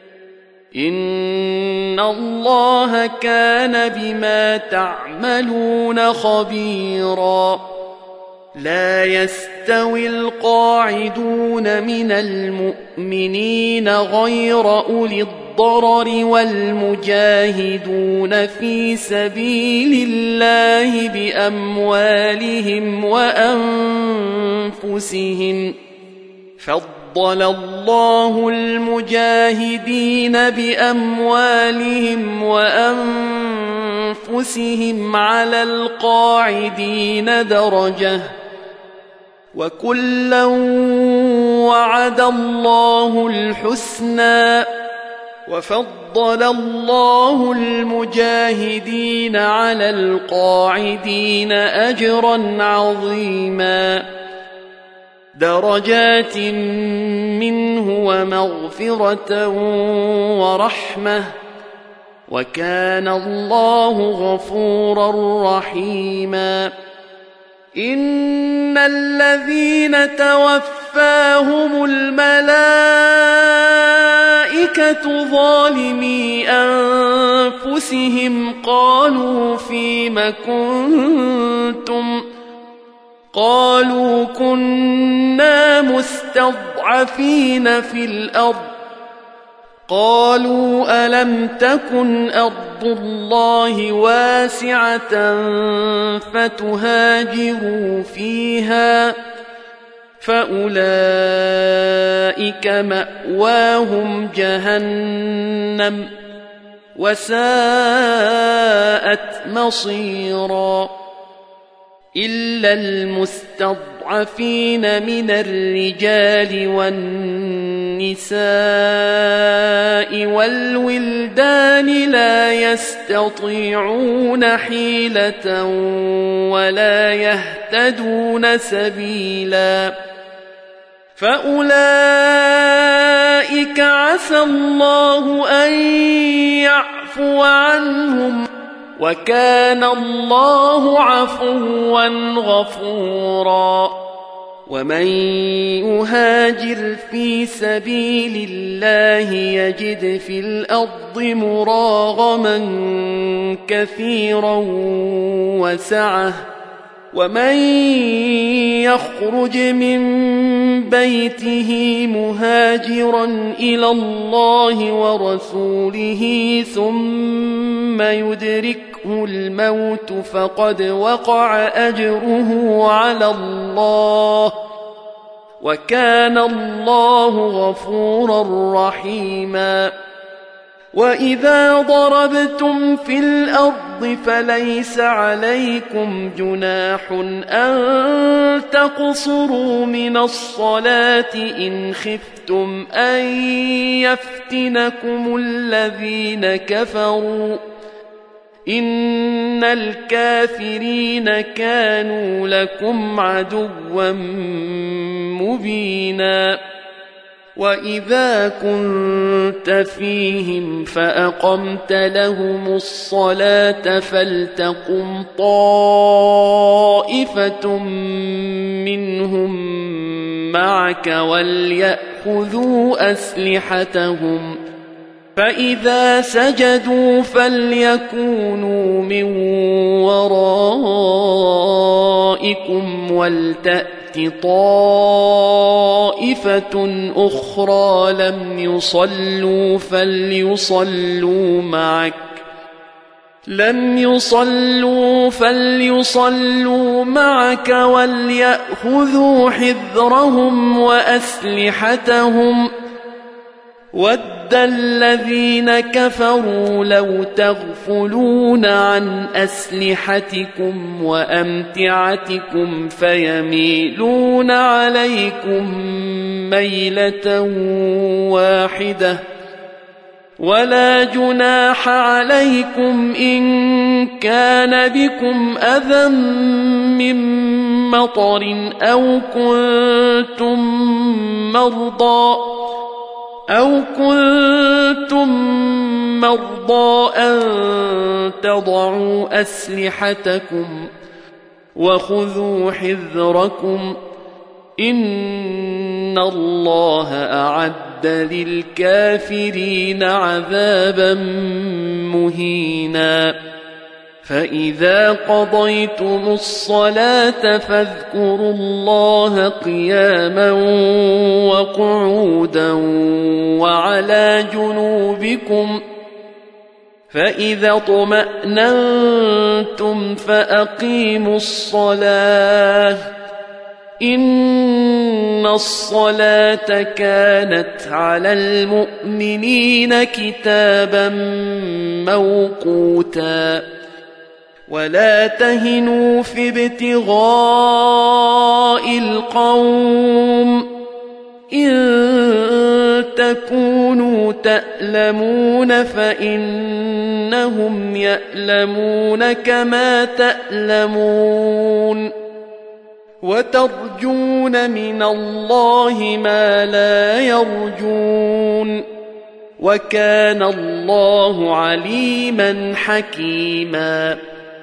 إن الله كان بما تعملون خبيرا لا يستوي القاعدون من المؤمنين غير أولي الضرر والمجاهدون في سبيل الله بأموالهم وأنفسهم فضل الله المجاهدين بأموالهم وأنفسهم على القاعدين درجة وكلا وعد الله الحسنى وفضل الله المجاهدين على القاعدين أجرا عظيما درجات منه ومغفرة ورحمة وكان الله غفورا رحيما إن الذين توفاهم الملائكة ظالمي أنفسهم قالوا فيم كنتم قالوا كنا مستضعفين في الأرض قالوا ألم تكن أرض الله واسعة فتهاجروا فيها فأولئك مأواهم جهنم وساءت مصيرا إلا المستضعفين من الرجال والنساء والولدان لا يستطيعون حيلة ولا يهتدون سبيلا فأولئك عسى الله أن يعفو عنهم وكان الله عفوا غفورا ومن يهاجر في سبيل الله يجد في الأرض مراغما كثيرا وسعة ومن يخرج من بيته مهاجرا إلى الله ورسوله ثم يدركه الموت فقد وقع أجره على الله وكان الله غفورا رحيما وإذا ضربتم في الأرض فليس عليكم جناح أن تقصروا من الصلاة إن خفتم أن يفتنكم الذين كفروا إن الكافرين كانوا لكم عدوا مبينا وإذا كنت فيهم فأقمت لهم الصلاة فلتقم طائفة منهم معك وليأخذوا أسلحتهم فإذا سجدوا فليكونوا من ورائكم ولتأت طائفة أخرى لم يصلوا فليصلوا معك لم يصلوا فليصلوا معك وليأخذوا حذرهم وأسلحتهم ود الذين كفروا لو تغفلون عن أسلحتكم وأمتعتكم فيميلون عليكم ميلة واحدة ولا جناح عليكم إن كان بكم أذى من مطر أو كنتم مرضى أو كنتم مرضى أن تضعوا أسلحتكم وخذوا حذركم إن الله أعد للكافرين عذابا مهينا فإذا قضيتم الصلاة فاذكروا الله قياما وقعودا وعلى جنوبكم فإذا اطمأننتم فأقيموا الصلاة إن الصلاة كانت على المؤمنين كتابا موقوتا ولا تهنوا في ابتغاء القوم إن تكونوا تألمون فإنهم يألمون كما تألمون وترجون من الله ما لا يرجون وكان الله عليما حكيما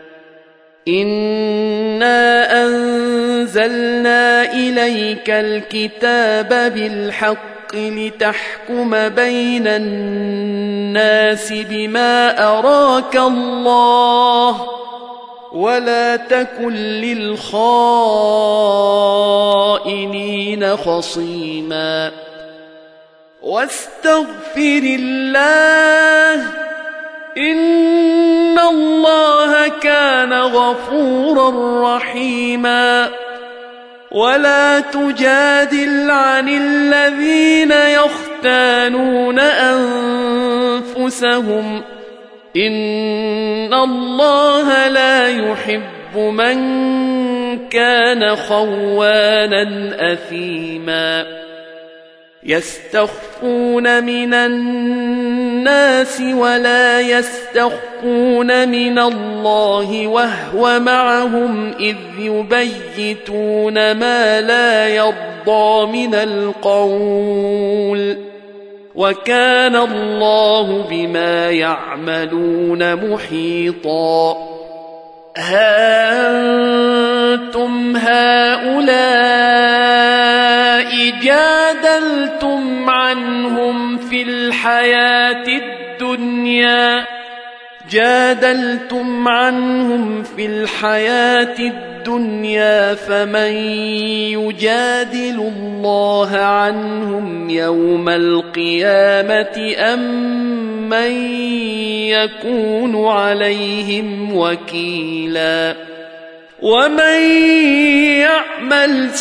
إنا أنزلنا إليك الكتاب بالحق لتحكم بين الناس بما أراك الله ولا تكن للخائنين خصيما واستغفر الله إن الله كان غفورا رحيما ولا تجادل عن الذين يختانون أنفسهم إن الله لا يحب من كان خوانا أثيما يستخفون من الناس ولا يستخفون من الله وهو معهم إذ يبيتون ما لا يرضى من القول وكان الله بما يعملون محيطا ها أنتم هؤلاء جادلتم عنهم في الحياة الدنيا جادلتم عنهم في الحياة الدنيا فمن يجادل الله عنهم يوم القيامة أم من يكون عليهم وكيلا ومن يعمل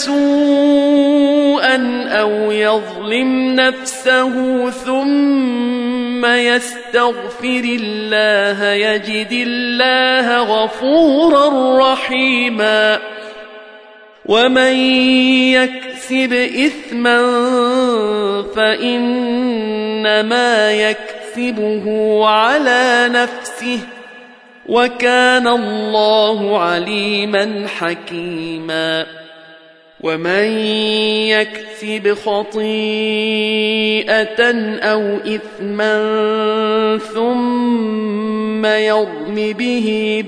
سوءا أو يظلم نفسه ثم يستغفر الله يجد الله غفورا رحيما ومن يكسب إثما فإنما يكسبه على نفسه وكان الله عليما حكيما ومن يكسب خطيئة أو إثما ثم يرم به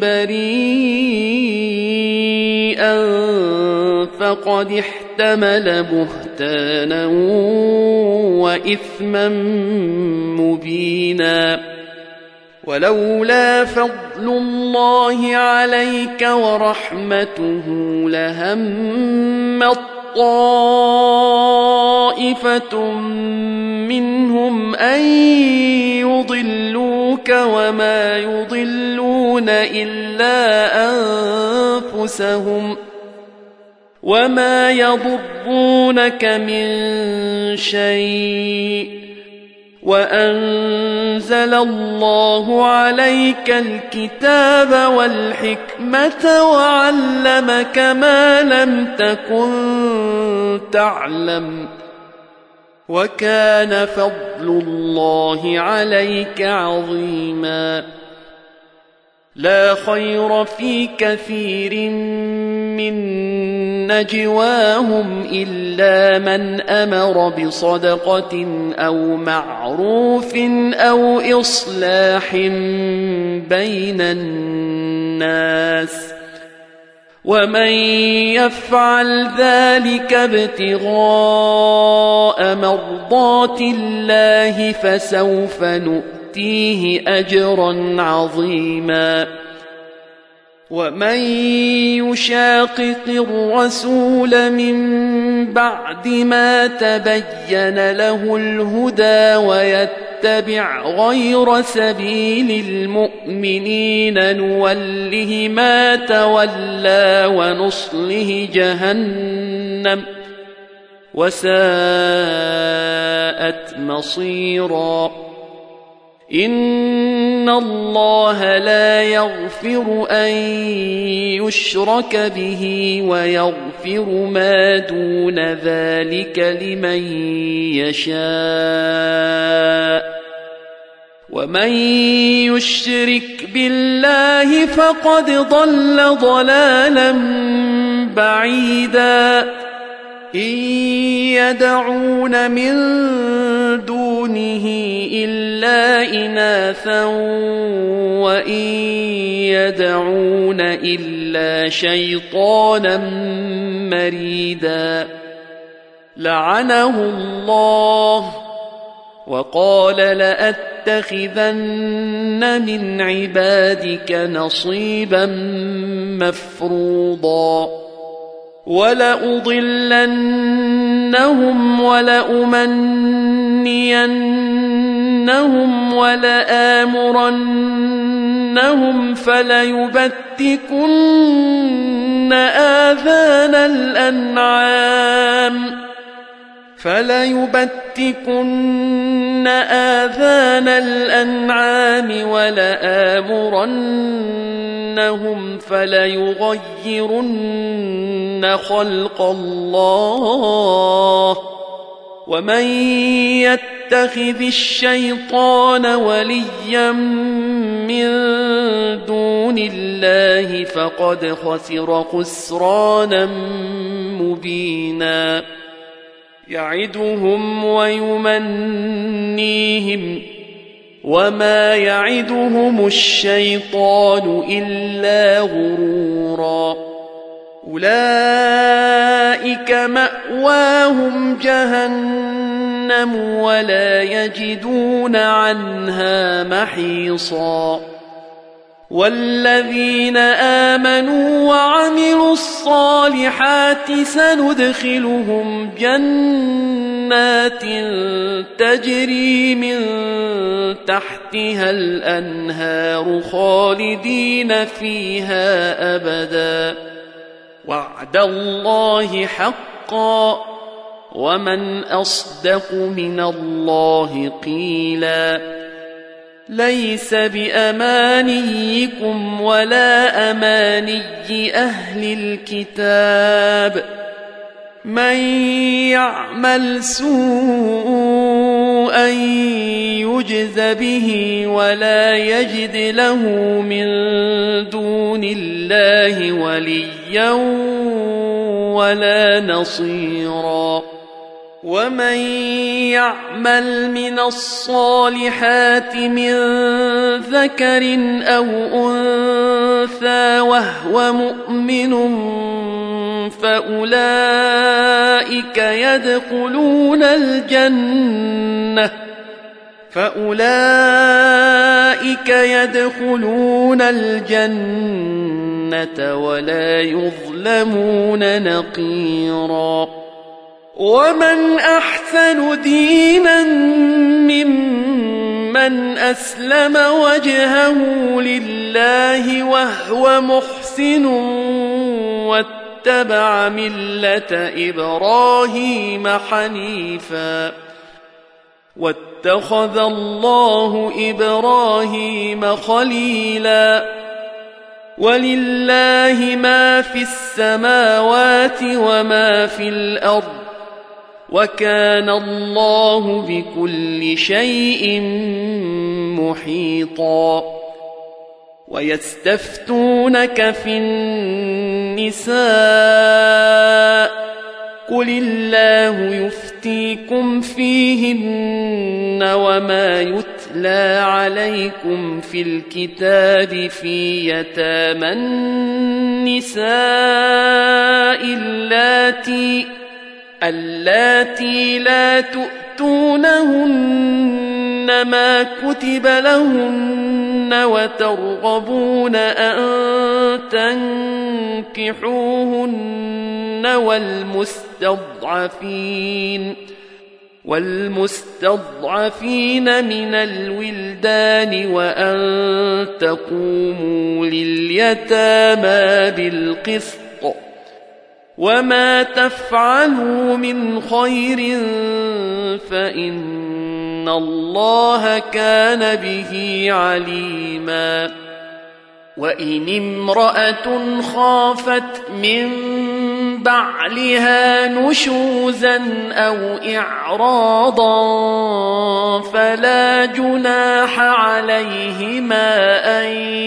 بريئا فقد احتمل بهتانا وإثما مبينا ولولا فضل الله عليك ورحمته لهمت طائفة منهم أن يضلوك وما يضلون إلا أنفسهم وما يضرونك من شيء وأنزل الله عليك الكتاب والحكمة وعلمك ما لم تكن تعلم وكان فضل الله عليك عظيما لا خير في كثير من نجواهم إلا من أمر بصدقة أو معروف أو إصلاح بين الناس ومن يفعل ذلك ابتغاء مرضات الله فسوف نؤتيه أجرا عظيما ومن يشاقق الرسول من بعد ما تبين له الهدى ويتبع غير سبيل المؤمنين نوله ما تولى ونصله جهنم وساءت مصيرا إن الله لا يغفر أن يشرك به ويغفر ما دون ذلك لمن يشاء ومن يشرك بالله فقد ضل ضلالا بعيدا إن يدعون من دونه إلا إناثا وإن يدعون إلا شيطانا مريدا لعنه الله وقال لأتخذن من عبادك نصيبا مفروضا ولأضلنهم ولأمنينهم ولآمرنهم فليبتكن آذان الأنعام فليبتكن آذان الأنعام ولآمرنهم فليغيرن خلق الله ومن يتخذ الشيطان وليا من دون الله فقد خسر خسرانا مبينا يعدهم ويمنيهم وما يعدهم الشيطان إلا غرورا أولئك مأواهم جهنم ولا يجدون عنها محيصا والذين آمنوا وعملوا الصالحات سندخلهم جنات تجري من تحتها الأنهار خالدين فيها أبدا وعد الله حقا ومن أصدق من الله قيلا ليس بأمانيكم ولا أماني أهل الكتاب من يعمل سوءا يجز به ولا يجد له من دون الله وليا ولا نصيرا ومن يعمل من الصالحات من ذكر أو أنثى وهو مؤمن فأولئك يدخلون الجنة فأولئك يدخلون الجنة ولا يظلمون نقيرا ومن أحسن دينا ممن أسلم وجهه لله وهو محسن واتبع ملة إبراهيم حنيفا واتخذ الله إبراهيم خليلا ولله ما في السماوات وما في الأرض وكان الله بكل شيء محيطا ويستفتونك في النساء قل الله يفتيكم فيهن وما يتلى عليكم في الكتاب في يتامى النساء اللاتي اللاتي لا تؤتونهن ما كتب لهن وترغبون أن تنكحوهن والمستضعفين والمستضعفين من الولدان وأن تقوموا لليتامى بالقسط وما تفعلوا من خير فإن الله كان به عليما وإن امرأة خافت من بعلها نشوزا أو إعراضا فلا جناح عليهما أن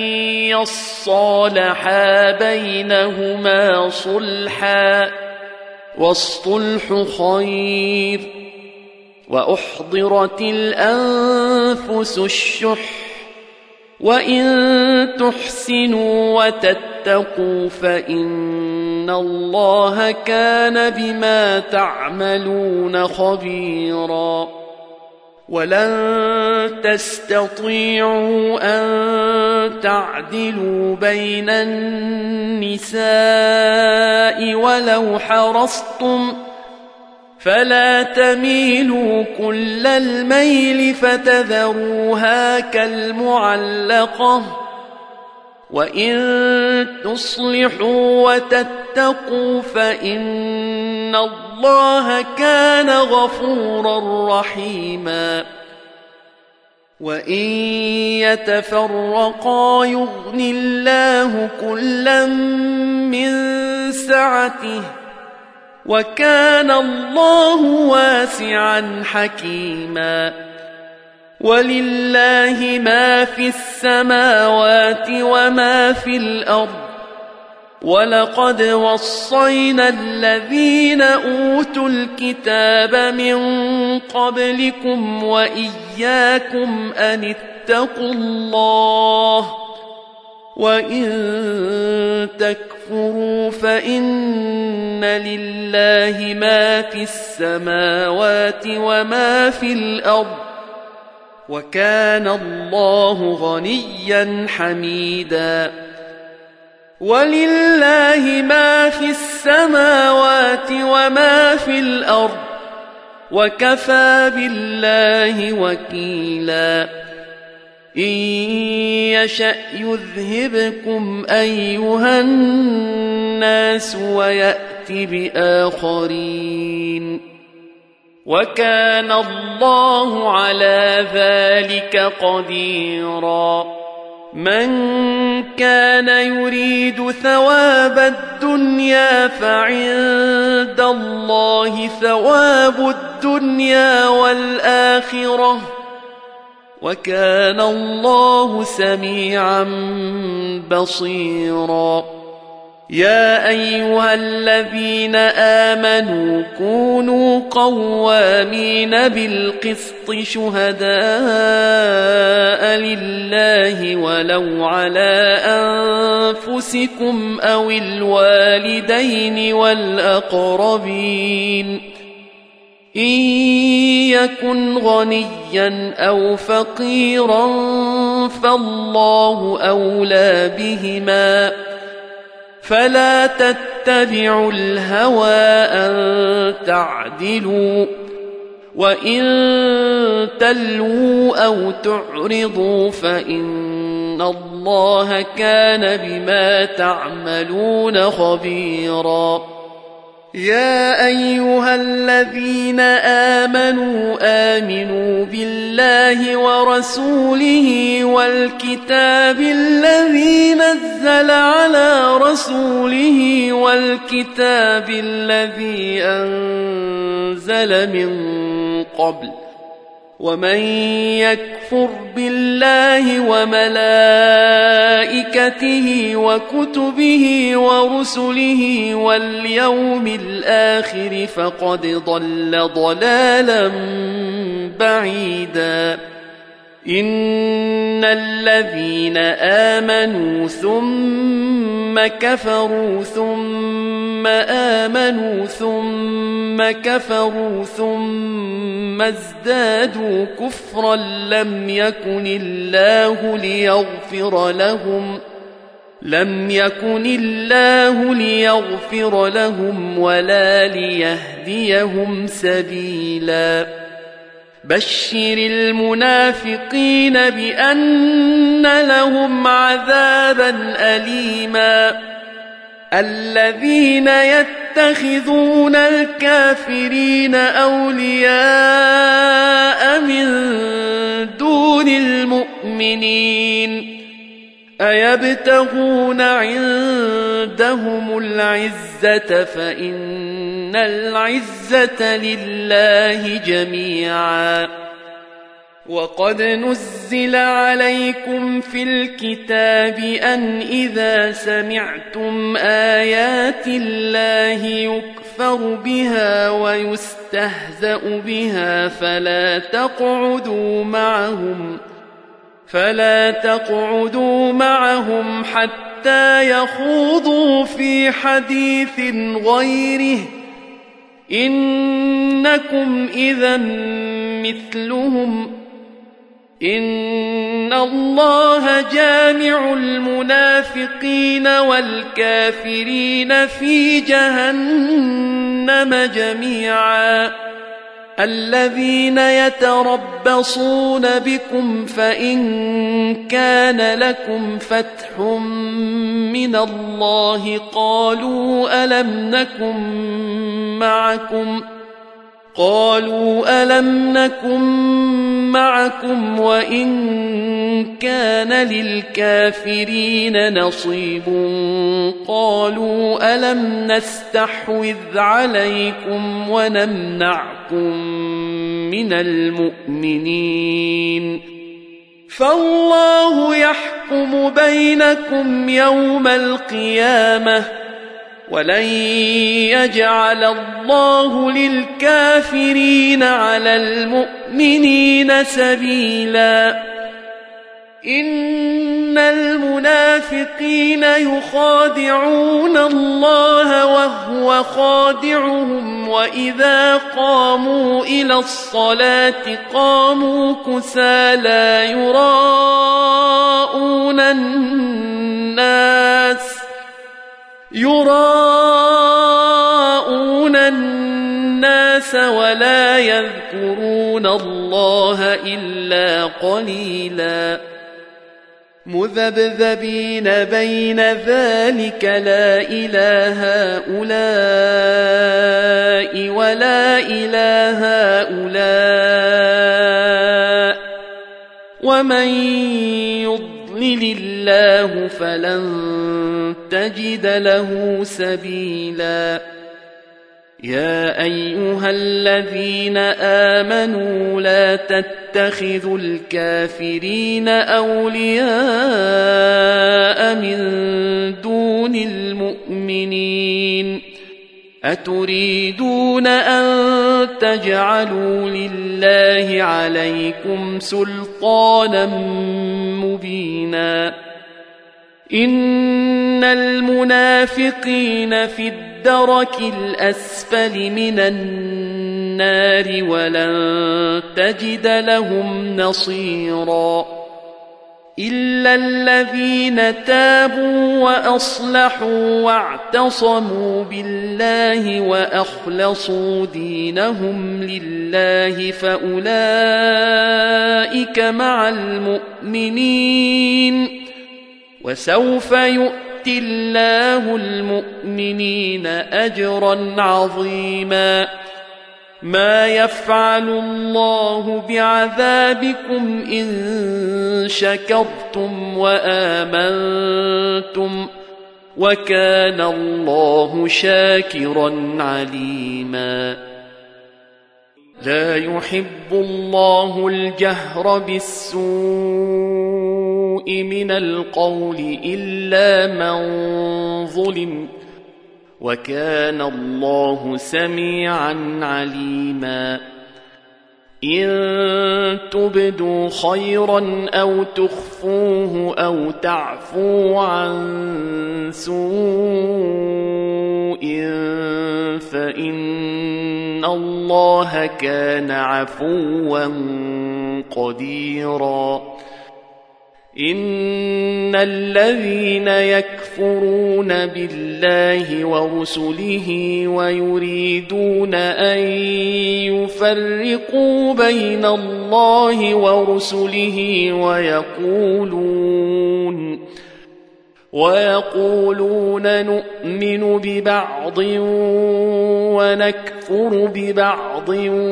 يصالحا بينهما صلحا والصلح خير وأحضرت الأنفس الشح وإن تحسنوا وتتقوا فإن الله كان بما تعملون خبيرا ولن تستطيعوا أن تعدلوا بين النساء ولو حرصتم فلا تميلوا كل الميل فتذروها كالمعلقة وإن تصلحوا وتتقوا فإن الله كان غفورا رحيما وإن يتفرقا يغن الله كلا من سعته وكان الله واسعا حكيما ولله ما في السماوات وما في الأرض ولقد وصينا الذين أوتوا الكتاب من قبلكم وإياكم أن اتقوا الله وإن تكفروا فإن لله ما في السماوات وما في الأرض وكان الله غنيا حميدا ولله ما في السماوات وما في الأرض وكفى بالله وكيلا إن يشأ يذهبكم أيها الناس ويأت بآخرين وكان الله على ذلك قديرا من كان يريد ثواب الدنيا فعند الله ثواب الدنيا والآخرة وكان الله سميعا بصيرا يا أيها الذين آمنوا كونوا قوامين بالقسط شهداء لله ولو على أنفسكم أو الوالدين والأقربين إن يكن غنيا أو فقيرا فالله أولى بهما فلا تتبعوا الهوى أن تعدلوا وإن تلووا أو تعرضوا فإن الله كان بما تعملون خبيرا يا أيها الذين آمنوا آمنوا بالله ورسوله والكتاب الذي نزل على رسوله والكتاب الذي أنزل من قبل ومن يكفر بالله وملائكته وكتبه ورسله واليوم الآخر فقد ضل ضلالا بعيدا إن الذين آمنوا ثم كفروا ثم آمنوا ثم كفروا ثم ازدادوا كفرا لم يكن الله ليغفر لهم لم يكن الله ليغفر لهم ولا ليهديهم سبيلا بشر المنافقين بأن لهم عذابا أليما الذين يتخذون الكافرين أولياء من دون المؤمنين أيبتغون عندهم العزة فإن العزة لله جميعا وقد نزل عليكم في الكتاب أن إذا سمعتم آيات الله يكفر بها ويستهزأ بها فلا تقعدوا معهم فلا تقعدوا معهم حتى يخوضوا في حديث غيره إنكم إذا مثلهم إن الله جامع المنافقين والكافرين في جهنم جميعا الذين يتربصون بكم فإن كان لكم فتح من الله قالوا ألم نكن معكم قالوا ألم نكن معكم وإن كان للكافرين نصيب قالوا ألم نستحوذ عليكم ونمنعكم من المؤمنين فالله يحكم بينكم يوم القيامة ولن يجعل الله للكافرين على المؤمنين سبيلا إن المنافقين يخادعون الله وهو خادعهم وإذا قاموا إلى الصلاة قاموا كسالى يراءون الناس يراءون الناس ولا يذكرون الله إلا قليلا مذبذبين بين ذلك لا إله هؤلاء ولا إله هؤلاء ومن يضلل الله فلن تجد له سبيلا يا أيها الذين آمنوا لا تتخذوا الكافرين أولياء من دون المؤمنين أتريدون أن تجعلوا لله عليكم سلطانا مبينا إن المنافقين في الدرك الأسفل من النار ولن تجد لهم نصيرا إلا الذين تابوا وأصلحوا واعتصموا بالله وأخلصوا دينهم لله فأولئك مع المؤمنين وسوف يؤتي الله المؤمنين أجرا عظيما ما يفعل الله بعذابكم إن شكرتم وآمنتم وكان الله شاكرا عليما لا يحب الله الجهر بالسوء من القول إلا من ظلم وكان الله سميعا عليما إن تبدوا خيرا أو تخفوه أو تعفو عن سوء فإن الله كان عفوا قديرا إن الذين يكفرون بالله ورسله ويريدون أن يفرقوا بين الله ورسله ويقولون ويقولون نؤمن ببعض ونكفر ببعض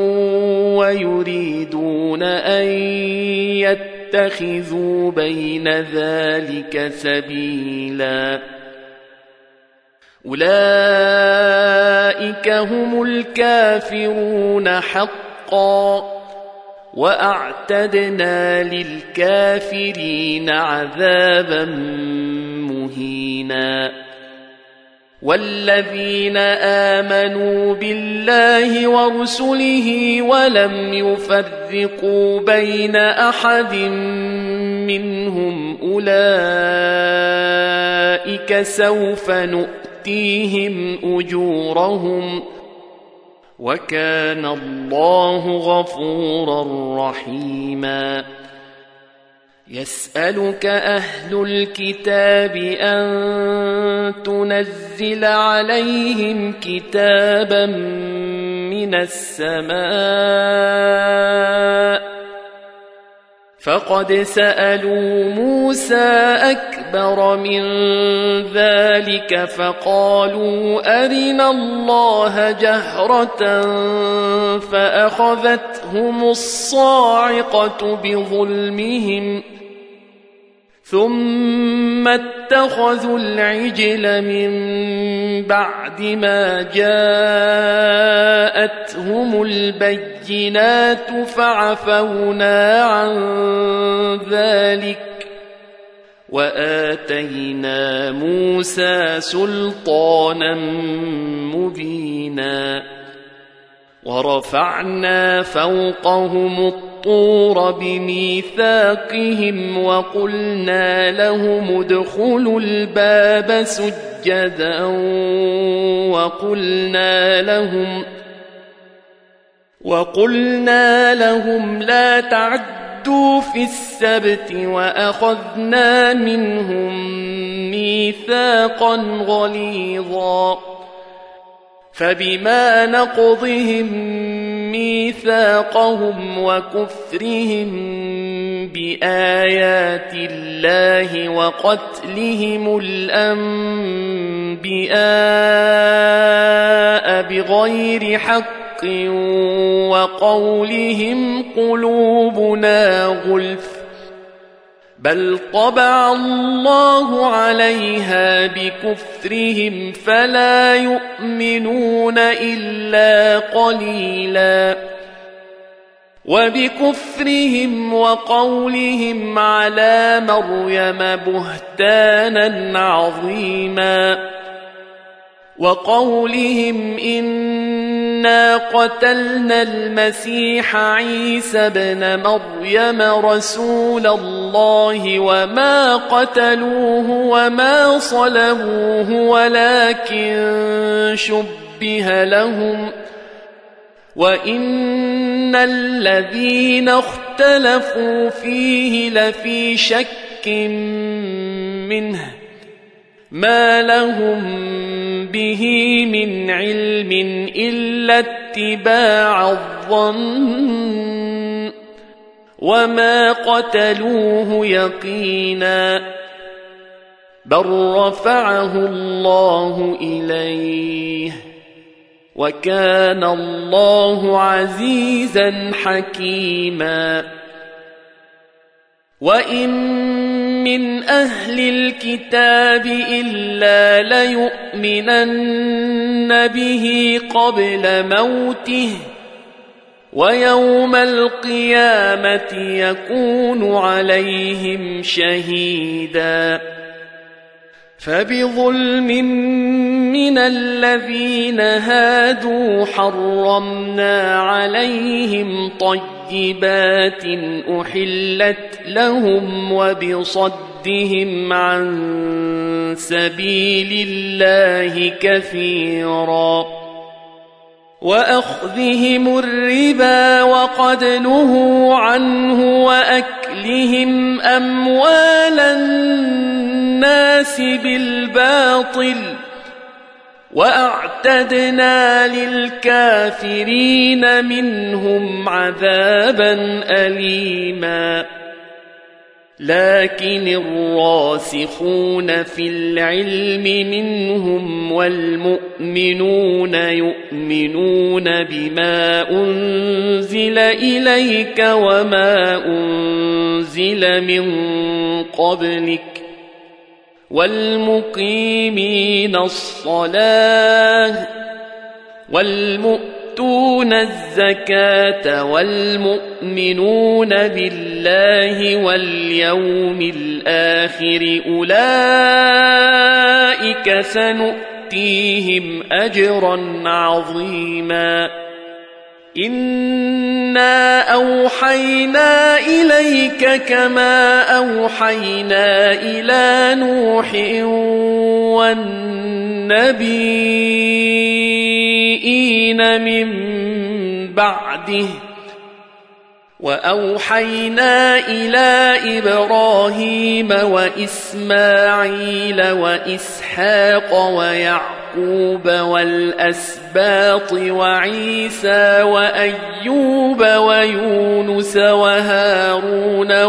ويريدون أن يتخذوا بين ذلك سبيلا أولئك هم الكافرون حقا وأعتدنا للكافرين عذابا مهينا والذين آمنوا بالله ورسله ولم يفرقوا بين أحد منهم أولئك سوف نؤتيهم أجورهم وكان الله غفورا رحيما يسألك أهل الكتاب أن تنزل عليهم كتابا من السماء فقد سألوا موسى أكبر من ذلك فقالوا أرنا الله جهرة فأخذتهم الصاعقة بظلمهم ثم اتخذوا العجل من بعد ما جاءتهم البينات فعفونا عن ذلك وآتينا موسى سلطانا مبينا ورفعنا فوقهم الطور بميثاقهم وقلنا لهم ادخلوا الباب سجدا وقلنا لهم وقلنا لهم لا تعدوا في السبت وأخذنا منهم ميثاقا غليظا فبما نقضهم ميثاقهم وكفرهم بآيات الله وقتلهم الأنبياء بغير حق وقولهم قلوبنا غلف بل طبع الله عليها بكفرهم فلا يؤمنون إلا قليلا وبكفرهم وقولهم على مريم بهتانا عظيما وقولهم إنا قتلنا المسيح عيسى ابن مريم رسول الله وما قتلوه وما صلبوه ولكن شبه لهم وإن الذين اختلفوا فيه لفي شك منه ما لهم به من علم إلا اتباع الظن وما قتلوه يقينا بل رفعه الله إليه وكان الله عزيزا حكيما وإن من أهل الكتاب إلا ليؤمنن به قبل موته ويوم القيامة يكون عليهم شهيدا فبظلم من الذين هادوا حرمنا عليهم طيبات أحلت لهم وبصدهم عن سبيل الله كثيرا وأخذهم الربا وقد نهوا عنه وأكلهم أموال الناس بالباطل وأعتدنا للكافرين منهم عذابا أليما لكن الراسخون في العلم منهم والمؤمنون يؤمنون بما أنزل إليك وما أنزل من قبلك والمقيمين الصلاة والمؤتون الزكاة والمؤمنون بالله واليوم الآخر أولئك سنؤتيهم أجرا عظيما إنا أوحينا إليك كما أوحينا إلى نوح والنبيين من بعده وأوحينا إلى إبراهيم وإسماعيل وإسحاق ويعقوب والأسباط وعيسى وأيوب ويونس وهارون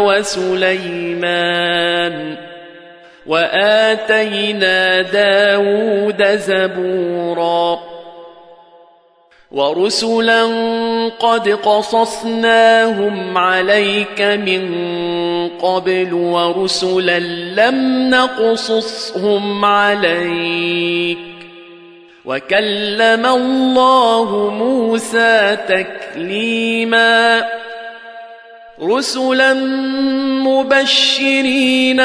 وسليمان وآتينا داود زبورا ورسلا قد قصصناهم عليك من قبل ورسلا لم نقصصهم عليك وكلم الله موسى تكليما رسلا مبشرين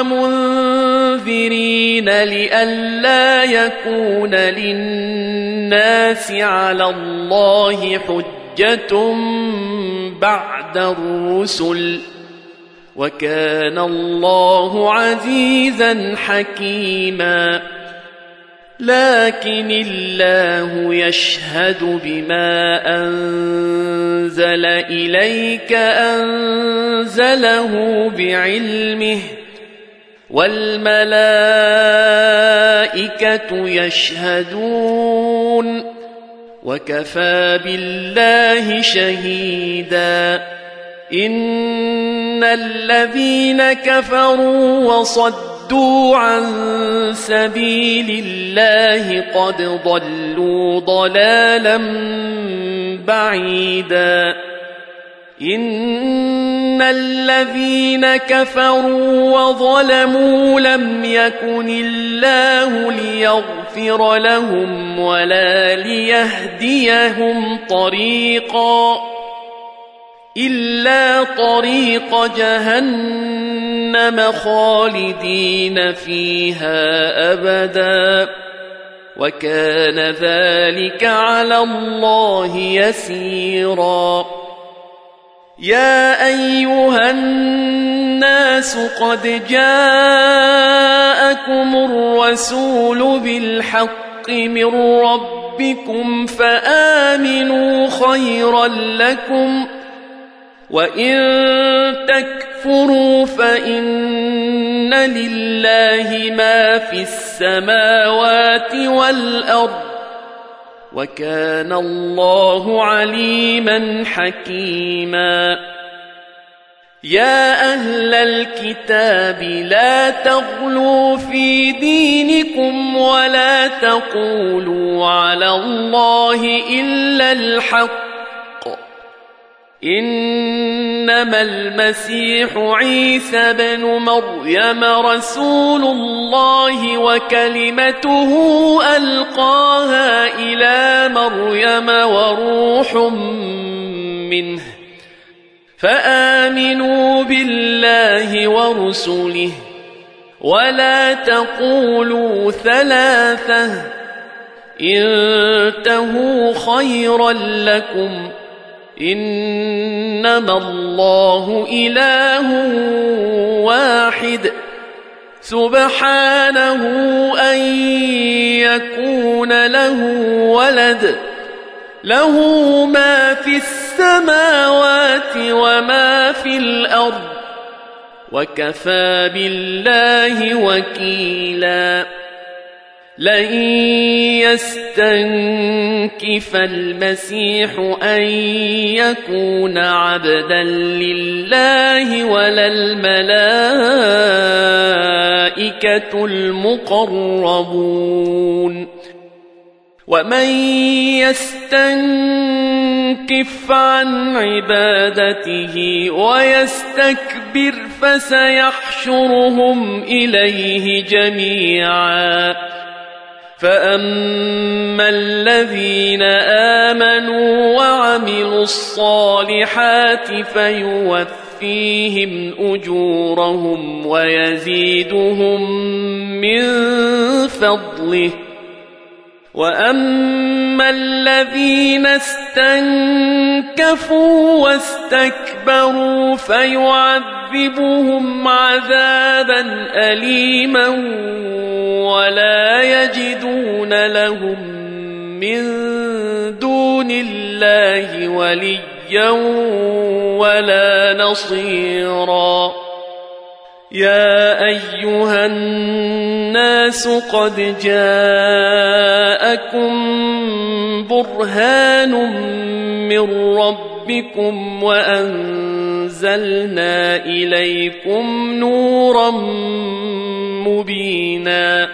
ومنذرين لئلا يكون للناس على الله حجة بعد الرسل وكان الله عزيزا حكيما لكن الله يشهد بما أنزل إليك أنزله بعلمه والملائكة يشهدون وكفى بالله شهيدا إن الذين كفروا وصدوا عن سبيل الله قد ضلوا ضلالا بعيدا إن الذين كفروا وظلموا لم يكن الله ليغفر لهم ولا ليهديهم طريقا إلا طريق جهنم خالدين فيها أبدا وكان ذلك على الله يسيرا يا أيها الناس قد جاءكم الرسول بالحق من ربكم فآمنوا خيرا لكم وإن تكفروا فإن لله ما في السماوات والأرض وكان الله عليما حكيما يا أهل الكتاب لا تغلوا في دينكم ولا تقولوا على الله إلا الحق إنما المسيح عيسى بن مريم رسول الله وكلمته ألقاها إلى مريم وروح منه فآمنوا بالله ورسله ولا تقولوا ثلاثة انتهوا خيرا لكم إنما الله إله واحد سبحانه أن يكون له ولد له ما في السماوات وما في الأرض وكفى بالله وكيلا لن يستنكف المسيح أن يكون عبدا لله ولا الملائكة المقربون ومن يستنكف عن عبادته ويستكبر فسيحشرهم إليه جميعا فأما الذين آمنوا وعملوا الصالحات فيوفيهم أجورهم ويزيدهم من فضله وأما الذين استنكفوا واستكبروا فيعذبهم عذابا أليما ولا يجدون لهم من دون الله وليا ولا نصيرا يا أيها الناس قد جاءكم برهان من ربكم وأنزلنا إليكم نورا مبينا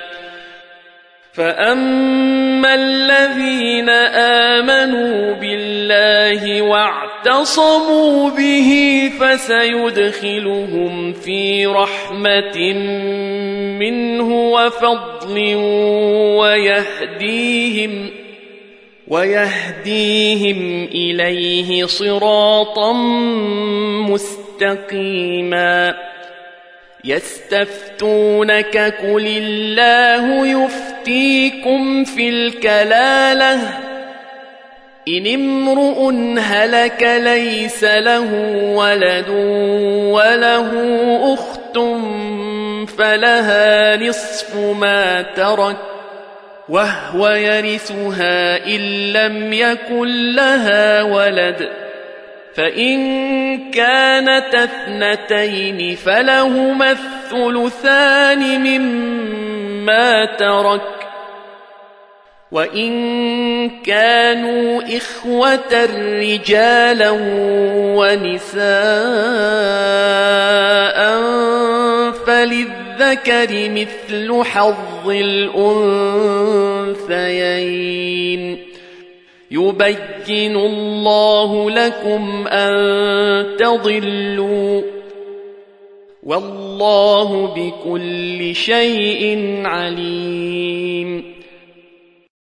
فأما الذين آمنوا بالله واعتصموا به فسيدخلهم في رحمة منه وفضل ويهديهم ويهديهم إليه صراطا مستقيما يستفتونك قل الله يفتيكم في الكلالة إن امرؤ هلك ليس له ولد وله أخت فلها نصف ما ترك وهو يرثها إن لم يكن لها ولد فإن كانت اثنتين فلهما الثلثان مما ترك وإن كانوا إخوة رجالا ونساء فللذكر مثل حظ الأنثيين يبين الله لكم أن تضلوا والله بكل شيء عليم